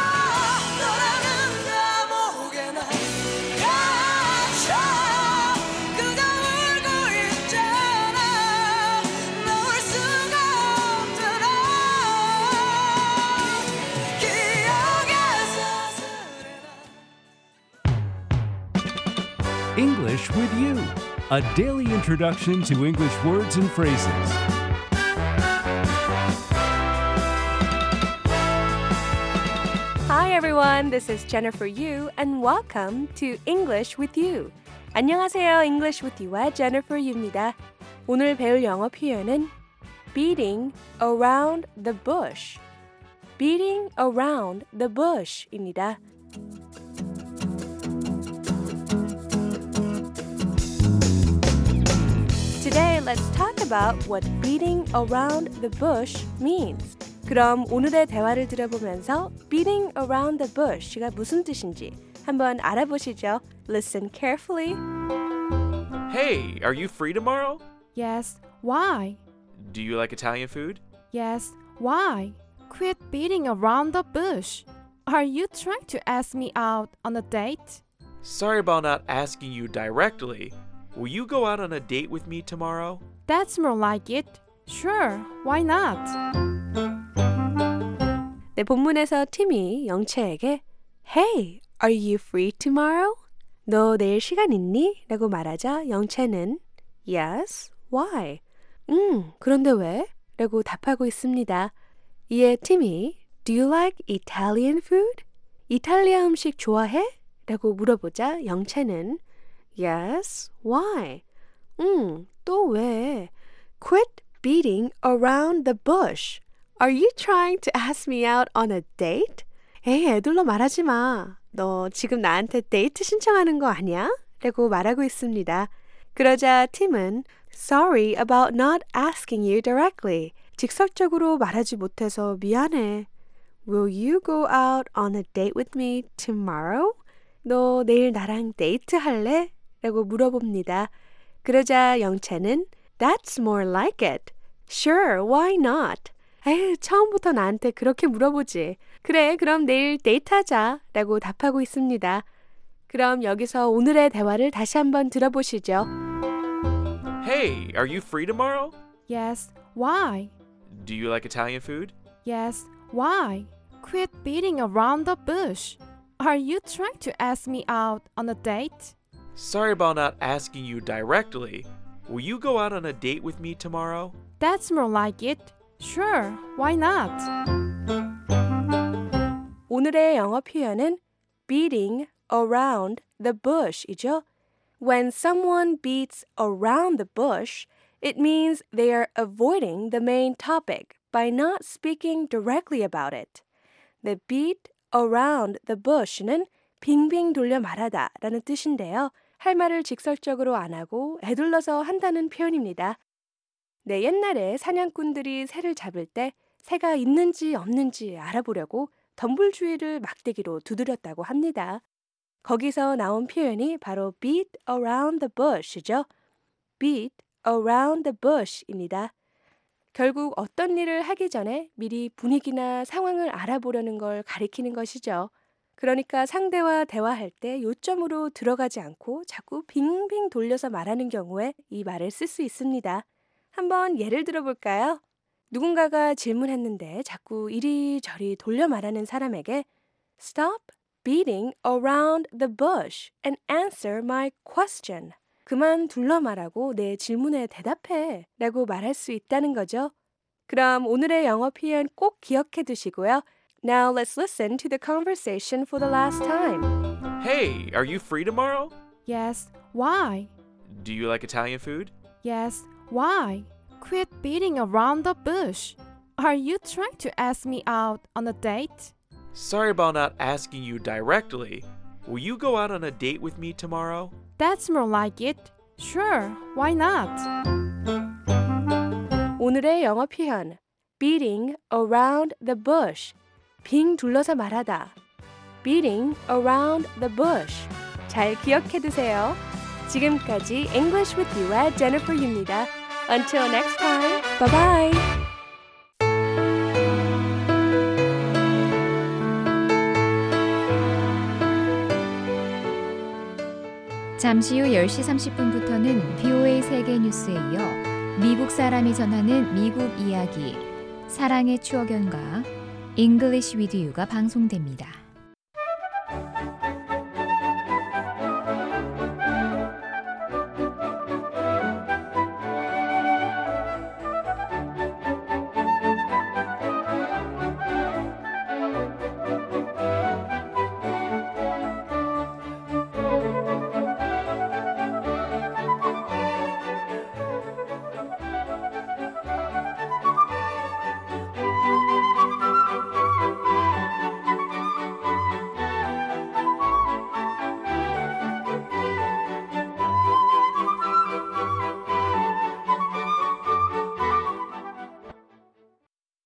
너라는 감옥에 난 갇혀 그저 울고 있잖아 놓을 수가 없잖아 기억의 사슬에 난 English with You, a daily introduction to English words and phrases. Hi everyone, this is Jennifer Yu and welcome to English with You. 안녕하세요, English with You의 Jennifer Yu입니다. 오늘 배울 영어 표현은 beating around the bush. beating around the bush입니다. let's talk about what beating around the bush means. 그럼 오늘의 대화를 들어보면서 beating around the bush가 무슨 뜻인지 한번 알아보시죠. Listen carefully. Hey, are you free tomorrow? Yes, why? Do you like Italian food? Yes, why? Quit beating around the bush. Are you trying to ask me out on a date? Sorry about not asking you directly. Will you go out on a date with me tomorrow? That's more like it. Sure, why not? 네, 본문에서 팀이 영채에게 Hey, are you free tomorrow? 너 내일 시간 있니? 라고 말하자 영채는 Yes, why? 음, 그런데 왜? 라고 답하고 있습니다. 이에 팀이 Do you like Italian food? 이탈리아 음식 좋아해? 라고 물어보자 영채는 Yes, why? 음, 또 왜? Quit beating around the bush. Are you trying to ask me out on a date? 에이, 애들로 말하지 마. 너 지금 나한테 데이트 신청하는 거 아니야? 라고 말하고 있습니다. 그러자 팀은 Sorry about not asking you directly. 직설적으로 말하지 못해서 미안해. Will you go out on a date with me tomorrow? 너 내일 나랑 데이트 할래? 라고 물어봅니다. 그러자 영채는 That's more like it. Sure, why not? 에휴, 처음부터 나한테 그렇게 물어보지. 그래, 그럼 내일 데이트하자. 라고 답하고 있습니다. 그럼 여기서 오늘의 대화를 다시 한번 들어보시죠. Hey, are you free tomorrow? Yes, why? Do you like Italian food? Yes, why? Quit beating around the bush. Are you trying to ask me out on a date? Sorry about not asking you directly. Will you go out on a date with me tomorrow? That's more like it. Sure, why not? 오늘의 영어 표현은 beating around the bush이죠. When someone beats around the bush, it means they are avoiding the main topic by not speaking directly about it. The beat around the bush는 빙빙 돌려 말하다 라는 뜻인데요. 할 말을 직설적으로 안 하고 애둘러서 한다는 표현입니다. 네, 옛날에 사냥꾼들이 새를 잡을 때 새가 있는지 없는지 알아보려고 덤불 주위를 막대기로 두드렸다고 합니다. 거기서 나온 표현이 바로 beat around the bush이죠. beat around the bush입니다. 결국 어떤 일을 하기 전에 미리 분위기나 상황을 알아보려는 걸 가리키는 것이죠. 그러니까 상대와 대화할 때 요점으로 들어가지 않고 자꾸 빙빙 돌려서 말하는 경우에 이 말을 쓸 수 있습니다. 한번 예를 들어볼까요? 누군가가 질문했는데 자꾸 이리저리 돌려 말하는 사람에게 Stop beating around the bush and answer my question. 그만 둘러 말하고 내 질문에 대답해 라고 말할 수 있다는 거죠. 그럼 오늘의 영어 표현 꼭 기억해 두시고요. Now let's listen to the conversation for the last time. Hey, are you free tomorrow? Yes, why? Do you like Italian food? Yes, why? Quit beating around the bush. Are you trying to ask me out on a date? Sorry about not asking you directly. Will you go out on a date with me tomorrow? That's more like it. Sure, why not? 오늘의 영어 표현 beating around the bush. 빙 둘러서 말하다. beating around the bush. 잘 기억해 두세요. 지금까지 English with You의 Jennifer Yu입니다. Until next time, bye bye. 잠시 후 열 시 삼십 분부터는 비오에이 세계 뉴스에 이어 미국 사람이 전하는 미국 이야기, 사랑의 추억 연가, English with You가 방송됩니다.